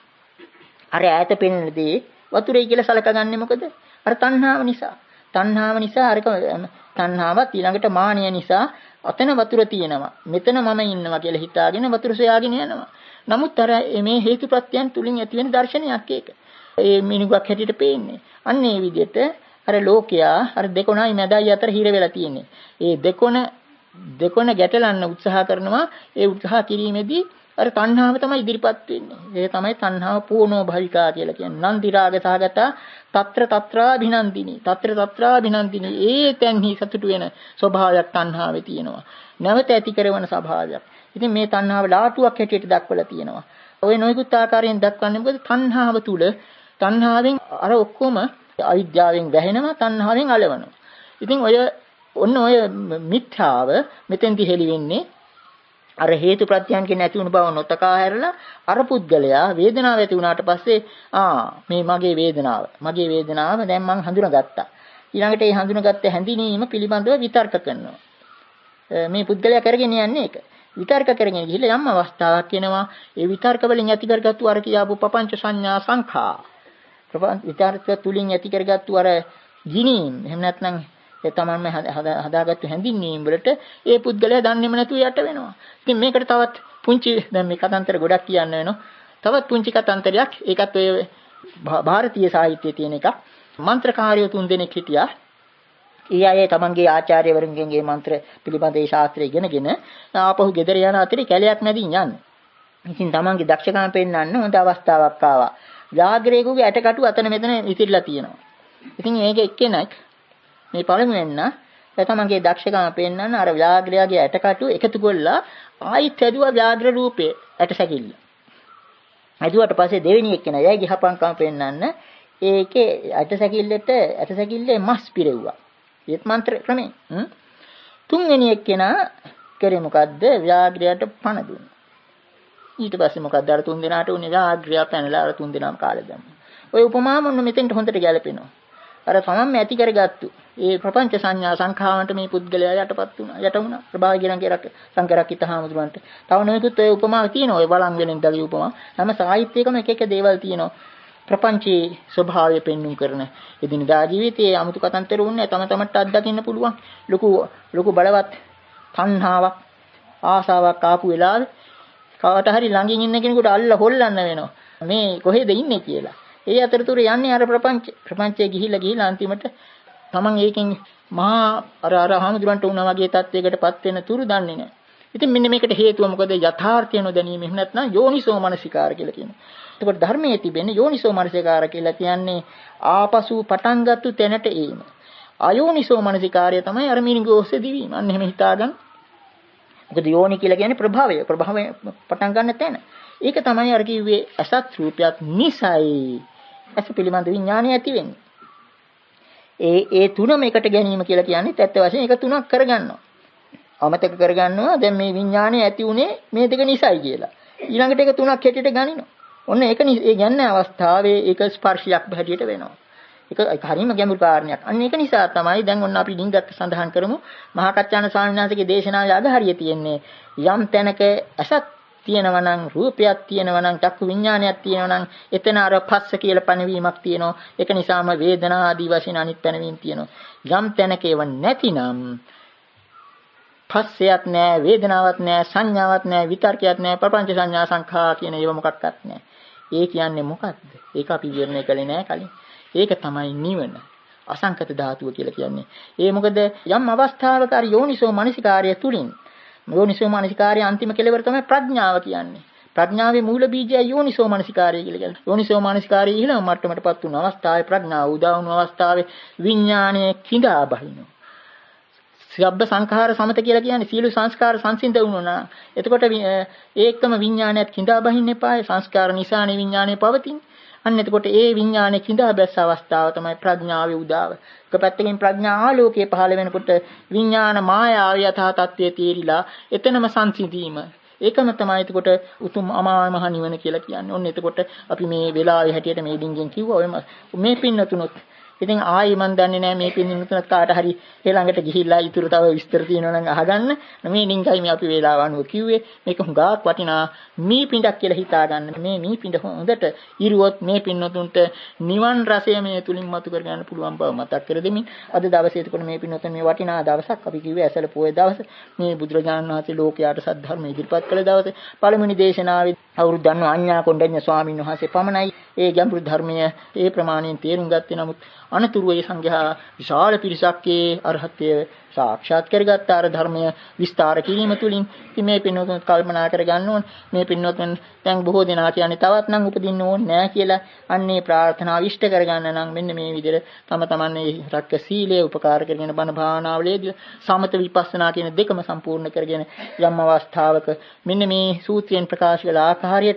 අර ඈත පෙනෙන දේ වතුරේ කියලා සලකගන්නේ මොකද? අර තණ්හාව නිසා. තණ්හාව නිසා අර තණ්හාවත් ඊළඟට මානිය නිසා අතන වතුර තියෙනවා. මෙතන මම ඉන්නවා කියලා හිතාගෙන වතුර සොයාගෙන යනවා. නමුත් අර මේ හේතුප්‍රත්‍යයන් තුලින් ඇති වෙන දර්ශනයක් ඒක. ඒ මිනිගක් හැටියට පේන්නේ. අන්න ඒ විදිහට අර ලෝකයා අර දෙකොණයි මැදයි අතර හිර වෙලා තියෙන්නේ. ඒ දෙකොණ දෙකොණ ගැටලන්න උත්සාහ කරනවා. ඒ උත්සාහ කිරීමේදී අර තණ්හාව තමයි ඉදිරිපත් වෙන්නේ. ඒ තමයි තණ්හාව පූර්ණෝ භවිකා කියලා කියන්නේ. නන්දි රාග සහගත తත්‍ර తත්‍රාභිනන්දිනි. తත්‍ර తත්‍රාභිනන්දිනි. ඒ තැන්හි සතුටු වෙන ස්වභාවයක් තණ්හාවේ තියෙනවා. නැවත ඇති කරන ස්වභාවයක්. ඉතින් මේ තණ්හාව ලාටුවක් හැටියට දක්වලා තියෙනවා. ඔය නොයෙකුත් ආකාරයෙන් දක්වන්නේ මොකද? තණ්හාව තුල තණ්හාවෙන් අර ඔක්කොම අවිද්‍යාවෙන් වැහෙනවා, තණ්හාවෙන් අලවනවා. ඉතින් ඔය ඔන්න ඔය මිත්‍යාව මෙතෙන්දි හෙළි වෙන්නේ අර හේතු ප්‍රත්‍යයන්කින් නැති වුණ බව නොතකා හැරලා අර පුද්ගලයා වේදනාව ඇති වුණාට පස්සේ ආ මේ මගේ වේදනාව මගේ වේදනාව දැන් මං හඳුනාගත්තා. ඊළඟට ඒ හඳුනාගත්ත හැඳිනීම පිළිබඳව විතර්ක කරනවා. මේ පුද්ගලයා කරගෙන යන්නේ ඒක. විතර්ක කරගෙන ගිහිල්ලා යම් අවස්ථාවක් එනවා ඒ විතර්ක වලින් ඇති කරගත්තු අර කියාපු පపంచ සංඥා සංඛා ප්‍රපංච විතර්ක තුලින් ඇති කරගත්තු අර ගිනීම් එහෙම නැත්නම් ඒ තමන්ම හදාගත්තු හැඳින්වීම් වලට ඒ පුද්ගලයා දන්නේම නැතුව යට වෙනවා. ඉතින් මේකට තවත් පුංචි දැන් මේ කතන්තර ගොඩක් කියන්න වෙනවා. තවත් පුංචි කතන්තරයක් ඒකත් ඔය ಭಾರತೀಯ සාහිත්‍යයේ තියෙන එකක්. මන්ත්‍රකාරයෝ තුන් දෙනෙක් හිටියා. ඒ අය තමන්ගේ ආචාර්යවරුන්ගෙන්ගේ මන්ත්‍ර පිළිබඳ ඒ ශාස්ත්‍රය ඉගෙනගෙන ආපහු ගෙදර යන අතරේ කැලයක් මැදින් යන්නේ. ඉතින් තමන්ගේ දක්ෂකම් පෙන්වන්න හොඳ අවස්ථාවක් ආවා. ව්‍යාග්‍රේකුගේ ඇටකටු අතන මෙතන ඉතිරිලා තියෙනවා. ඉතින් මේක එක්කෙනෙක් මේ පළමුවෙන්න තමන්ගේ දක්ෂකම පෙන්වන්න අර ව්‍යාග්‍රයාගේ ඇටකටු එකතු කරලා ආයිත් හැදුවා ව්‍යාග්‍ර රූපේ ඇටසැකිල්ල. හැදුවට පස්සේ දෙවෙනි එක්කෙනා යයි ගහපංකම පෙන්වන්න ඒකේ ඇටසැකිල්ලට ඇටසැකිල්ලේ මස් පිරෙව්වා. ඒත් මන්ත්‍ර ක්‍රමේ. තුන්වෙනි එක්කෙනා කරේ මොකද්ද? ව්‍යාග්‍රයට පණ දුන්නා. ඊට පස්සේ මොකද්ද අර තුන් දෙනාට උනේ ව්‍යාග්‍රයා පැනලා අර තුන් දෙනාම කාලේ දැම්මා. ඔය උපමාම මොන මෙතෙන්ට හොඳට ගැලපෙනවා. අර තමන්ම ඇති කරගත්තු ඒ ප්‍රපංච සංඥා සංඛාවන්ට මේ පුද්ගලයා යටපත් වුණා යට වුණා ප්‍රභාගිරන්ගේ රක සංකරක්කිත හාමුදුරන්ට තව නොයෙකුත් ඔය උපමා තියෙනවා ඔය බලන් වෙනින් දගේ උපමා හැම සාහිත්‍යයකම එක එක දේවල් තියෙනවා ප්‍රපංචී ස්වභාවය පෙන්වුම් කරන එදිනදා ජීවිතයේ 아무තු කතන්තර වුණේ තම තමට අත්දකින්න පුළුවන් ලොකු ලොකු බලවත් තණ්හාවක් ආසාවක් ආපු වෙලාවේ කාට හරි ළඟින් ඉන්න කෙනෙකුට අල්ල හොල්ලන්න වෙනවා මේ කොහෙද ඉන්නේ කියලා ඒ අතරතුර යන්නේ අර ප්‍රපංච ප්‍රපංචයේ ගිහිලා ගිහිලා අන්තිමට තමන් ඒකෙන් මහා අර අර හාමුදුරන්ට වුණා වගේ තත්යකටපත් වෙන තුරු දන්නේ නැහැ. ඉතින් මෙන්න මේකට හේතුව මොකද? යථාර්ථය නොදැනීම. එහෙම නැත්නම් යෝනිසෝ මනසිකාර කියලා කියනවා. එතකොට ධර්මයේ තිබෙන යෝනිසෝ මනසිකාර කියලා කියන්නේ ආපසු පටන් ගත්තු තැනට ඒම. අයෝනිසෝ මනසිකාරය තමයි අර මිනිගෝ ඔස්සේ දිවීම. අන්න එහෙම හිතාගන්න. මොකද යෝනි කියලා කියන්නේ ප්‍රභාවය. ප්‍රභාවය පටන් ගන්න තැන. ඒක තමයි අර කිව්වේ අසත් රූපයක් නිසයි. ඇස පිළිබඳ විඥානය ඇති වෙන්නේ. ඒ ඒ තුනම එකට ගැනීම කියලා කියන්නේ ඇත්ත වශයෙන් ඒක තුනක් කරගන්නවා. අමතක කරගන්නවා දැන් මේ විඥානය ඇති උනේ මේ දෙක නිසයි කියලා. ඊළඟට ඒක තුනක් හැටියට ගනිනවා. ඔන්න ඒක ඒ ගන්න අවස්ථාවේ ඒක ස්පර්ශයක් හැටියට වෙනවා. ඒක හරියම ගැඹුරු කාරණයක්. අන්න ඒක නිසා තමයි දැන් ඔන්න අපි ලිංගත් සඳහන් කරමු. මහා කච්චාන ස්වාමීන් වහන්සේගේ දේශනාවේ අගහරිය තියෙන්නේ යම් තැනක අසත් තියෙනවා නම් රූපයක් තියෙනවා නම් චක්කු විඥානයක් තියෙනවා නම් එතන අර පස්ස කියලා පණවීමක් තියෙනවා. ඒක නිසාම වේදනා ආදී වශයෙන් අනිත් පැනවීම තියෙනවා. යම් තැනක ඒව නැතිනම් පස්සයක් නැහැ, වේදනාවක් නැහැ, සංඥාවක් නැහැ, විතර්කයක් නැහැ, ප්‍රපංච සංඥා සංඛා කියන ඒවා මොකක්වත් නැහැ. ඒ කියන්නේ මොකක්ද? ඒක අපි විවරණය කළේ නැහැ කලින්. ඒක තමයි නිවන. අසංකත ධාතුව කියලා කියන්නේ. ඒ මොකද යම් අවස්ථාවක අර යෝනිසෝ මනසිකාර්ය තුලින් යෝනිසෝ මනසිකාර්ය අන්තිම කෙලවර තමයි ප්‍රඥාව කියන්නේ. ප්‍රඥාවේ මූල බීජය යෝනිසෝ මනසිකාර්ය කියලා කියනවා. යෝනිසෝ මනසිකාර්ය ඉහළම මට්ටමටපත් වුණු අවස්ථාවේ ප්‍රඥාව උදා වුණු අවස්ථාවේ විඥානයේ කිඳා බහිනවා. සබ්බ සංඛාර සමත කියලා කියන්නේ සියලු සංස්කාර සංසිඳ වුණා. එතකොට ඒකම විඥානයත් කිඳා බහින්න එපායි. සංස්කාර නිසානේ විඥානය පවතින්නේ. අන්න එතකොට ඒ විඥානයේ කිඳා බැස්ස අවස්ථාව තමයි ප්‍රඥාවේ උදාව. එක පැත්තකින් ප්‍රඥා ආලෝකයේ පහළ වෙනකොට විඥාන මායාවේ යථා තත්ත්වයේ තීරිලා එතනම සංසිඳීම. ඒකම තමයි එතකොට උතුම් අමා මහ නිවන කියලා කියන්නේ. ඔන්න එතකොට අපි මේ වෙලාවේ හැටියට මේ ඩිංගෙන් කිව්වා ඔය මේ පින්නතුනොත් ඉතින් ආයි මන් දන්නේ නැහැ මේ පින්නතුනත් කාට හරි ඊළඟට ගිහිල්ලා ඊටු තව විස්තර තියෙනවා නම් අහගන්න. මේ ඩිංගයි මේ අපි වේලාව අනුව කිව්වේ. මේක හුඟක් වටිනා මී පිඬක් කියලා හිතා ගන්න. මේ මී පිඬ හොඳට ඉරුවොත් මේ පින්නතුන්ට නිවන් රසය මේ තුලින් මතු කර ගන්න පුළුවන් බව මතක් කර දෙමින් අද දවසේ එතකොට මේ පින්නතුන් මේ වටිනා දවසක් අපි කිව්වේ ඇසල පොයේ දවස. මේ බුදුරජාණන් වහන්සේ ලෝකයට සද්ධර්ම ඉදිරිපත් කළ දවසේ පළමුනි දේශනාවේ අවුරුද්ද අන්න ආඤ්ඤා කොණ්ඩඤ්ඤ ස්වාමීන් වහන්සේ පමණයි ඒ ගැඹුරු ධර්මය ඒ ප්‍රමාණයෙන් තේරුම් ගත්තේ. නමුත් අනතුරු ඒ සංඝයා විශාල පිරිසක් ඒ අරහත්ත්වය සාක්ෂාත් කරගත්ත අර ධර්මය විස්තර කිරීම තුළින් ඉතින් මේ පින්වත්තුන් කල්පනා කරගන්න ඕන මේ පින්වත්තුන් දැන් බොහෝ දෙනා කියන්නේ තවත් නම් උපදින්න ඕනේ නැහැ කියලා අන්නේ ප්‍රාර්ථනාව ඉෂ්ට කරගන්න නම් මෙන්න මේ විදිහට තම තමන්ගේ රැක්ක සීලය උපකාර කරගෙන බණ භාවනාවලදී සමත විපස්සනා කියන දෙකම සම්පූර්ණ කරගෙන යම් අවස්ථාවක මෙන්න මේ සූත්‍රයෙන් ප්‍රකාශ කළ ආකාරයට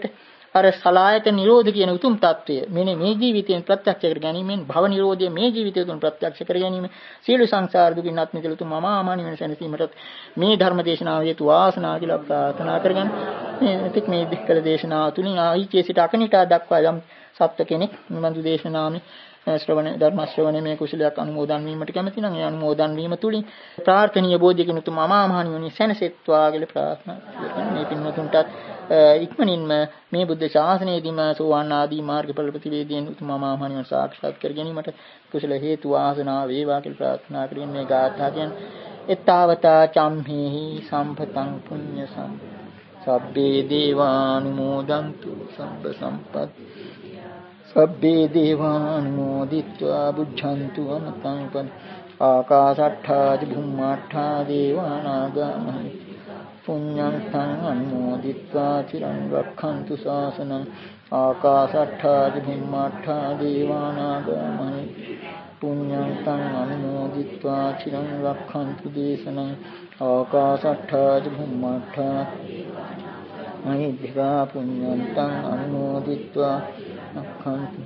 අර සලායත නිරෝධ කියන උතුම් తত্ত্বය මෙන්න මේ ජීවිතයෙන් ප්‍රත්‍යක්ෂ කර ගැනීමෙන් භව නිරෝධය මේ ජීවිතය තුළ ප්‍රත්‍යක්ෂ කර ගැනීම සියලු සංසාර දුකින් අත් මිදෙල උතුම් අමා නිවන සැනසීමට මේ ධර්ම දේශනාව හේතු වාසනා කියලා ප්‍රාර්ථනා කරගන්න. මේ තික් මේ දික්කල දේශනාව තුලින් ආයිචේ සිට අකනිටා දක්වා යම් සත්ත්ව කෙනෙක් නිබඳු දේශනාමේ ශ්‍රවණ ධර්ම ශ්‍රවණය මේ කුසලයක් අනුමෝදන් වීමට කැමති නම් ඒ අනුමෝදන් වීම තුලින් ප්‍රාර්ථනීය බෝධියකින් උතුම් අමා මහ නිවනින් සැනසෙත්වා කියලා ප්‍රාර්ථනා කරනවා. මේ පින්වතුන්ටත් ඉක්මනින්ම මේ බුද්ධ ශාසනයේදීම සෝවාන් ආදී මාර්ගඵල ප්‍රතිවේදීන් උතුම් අමා මහ නිවන සාක්ෂාත් කර ගැනීමට කුසල හේතු වාසනා වේවා කියලා ප්‍රාර්ථනා කරමින් මේ ගාථා කියන එත්තාවතා චම්හෙහි සම්පතං පුඤ්ඤ සම් සබ්බේ දේවානුමෝදන්තු සබ්බ සම්පත් සබ්බේ දේවානුමෝදිत्वा බුද්ධන්තු අමතං පං ආකාශට්ඨා චුම්මාට්ඨා දේවානාගා මහිත්‍ති පුඤ්ඤං තං අනුමෝදිत्वा චිරං රක්ඛන්තු ශාසනං ආකාශට්ඨා චුම්මාට්ඨා දේවානාගා මහිත්‍ති පුඤ්ඤං තං අනුමෝදිत्वा චිරං රක්ඛන්තු දේශනං ආකාශට්ඨා චුම්මාට්ඨා මහිත්‍තිකා පුඤ්ඤං තං අනුමෝදිत्वा අක්ඛන්තු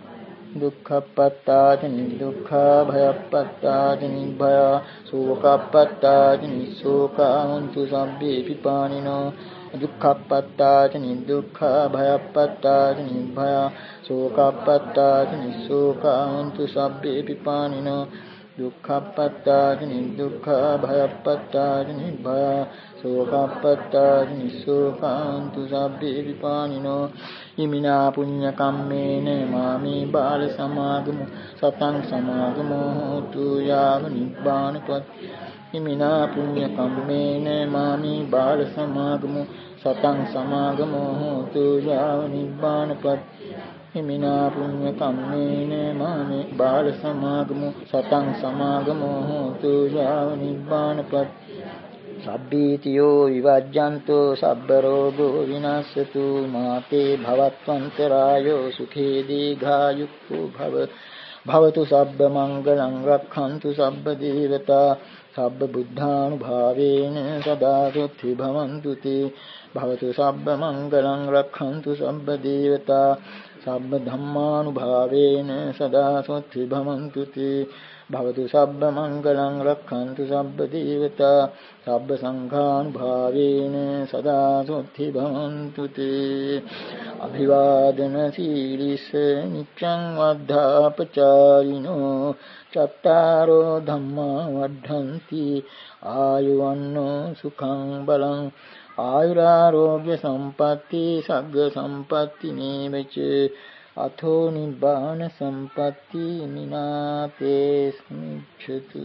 දුක්ඛප්පත්තාචනි දුක්ඛා භයප්පත්තාචනි භය සෝකප්පත්තාචනි සෝකාන්තු සබ්බේ පිපානිනෝ දුක්ඛප්පත්තාචනි දුක්ඛා භයප්පත්තාචනි භය සෝකප්පත්තාචනි සෝකාන්තු සබ්බේ පිපානිනෝ දුක්ඛප්පත්තාචනි දුක්ඛා භයප්පත්තාචනි භය සෝකප්පත්තාචනි සෝකාන්තු සබ්බේ විපානිනෝ ඉමිනා පුඤ්ඤ කම්මේන මාමේ බාල සමාගමු සතං සමාගමෝ හෝතු යාව නිබ්බානපත් ඉමිනා පුඤ්ඤ කම්මේන මාමේ බාල සමාගමු සතං සමාගමෝ හෝතු යාව නිබ්බානපත් ඉමිනා පුඤ්ඤ කම්මේන මාමේ බාල සමාගමු සතං සමාගමෝ හෝතු යාව නිබ්බානපත් සබ්බීතියෝ විවජ්ජන්තෝ සබ්බ රෝගෝ විනාශතු මාතේ භවත්වන්තරායෝ සුඛේ දීඝායුක්ඛෝ භව භවතු සබ්බ මංගලං රක්ඛන්තු සබ්බ දේවතා සබ්බ බුද්ධානුභාවේන සදා සොත්ති භවන්තු තේ භවතු සබ්බ මංගලං රක්ඛන්තු සබ්බ දේවතා සබ්බ ධම්මානුභාවේන සදා සොත්ති භවන්තු තේ භවතු සබ්බ මංගලං රක්ඛන්තු සබ්බ දේවතා සබ්බ සංඝානුභාවේන සදා සොත්ති භවන්තු තේ අභිවාදන සීලිස නිච්ඡං වද්ධාපචාරිනෝ චත්තාරෝ ධම්මා වද්ධන්ති ආයුවන්නෝ සුඛං බලං ආයුරාෝග්‍ය සම්පatti සග්ග සම්පatti නේවච අතෝ නිබ්බාන සම්පatti මිනාතේ සමිච්ඡතු.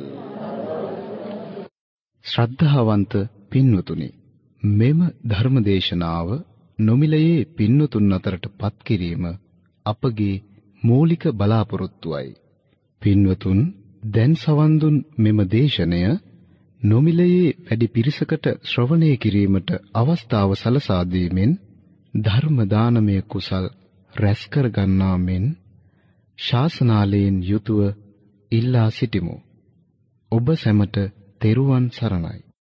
ශ්‍රද්ධාවන්ත පින්වතුනි, මෙම ධර්මදේශනාව නොමිලයේ පින්වතුන් අතරට පත් කිරීම අපගේ මූලික බලාපොරොත්තුවයි. පින්වතුන් දැන් සවන් දුන් මෙම දේශනය නොමිලයේ වැඩි පිරිසකට ශ්‍රවණය කිරීමට අවස්ථාව සලසා දීමෙන් ධර්ම දානමය කුසල් රැස් කර ගන්නා මෙන් ශාසනාලයෙන් යුතුව ඉල්ලා සිටිමු. ඔබ සැමට තෙරුවන් සරණයි.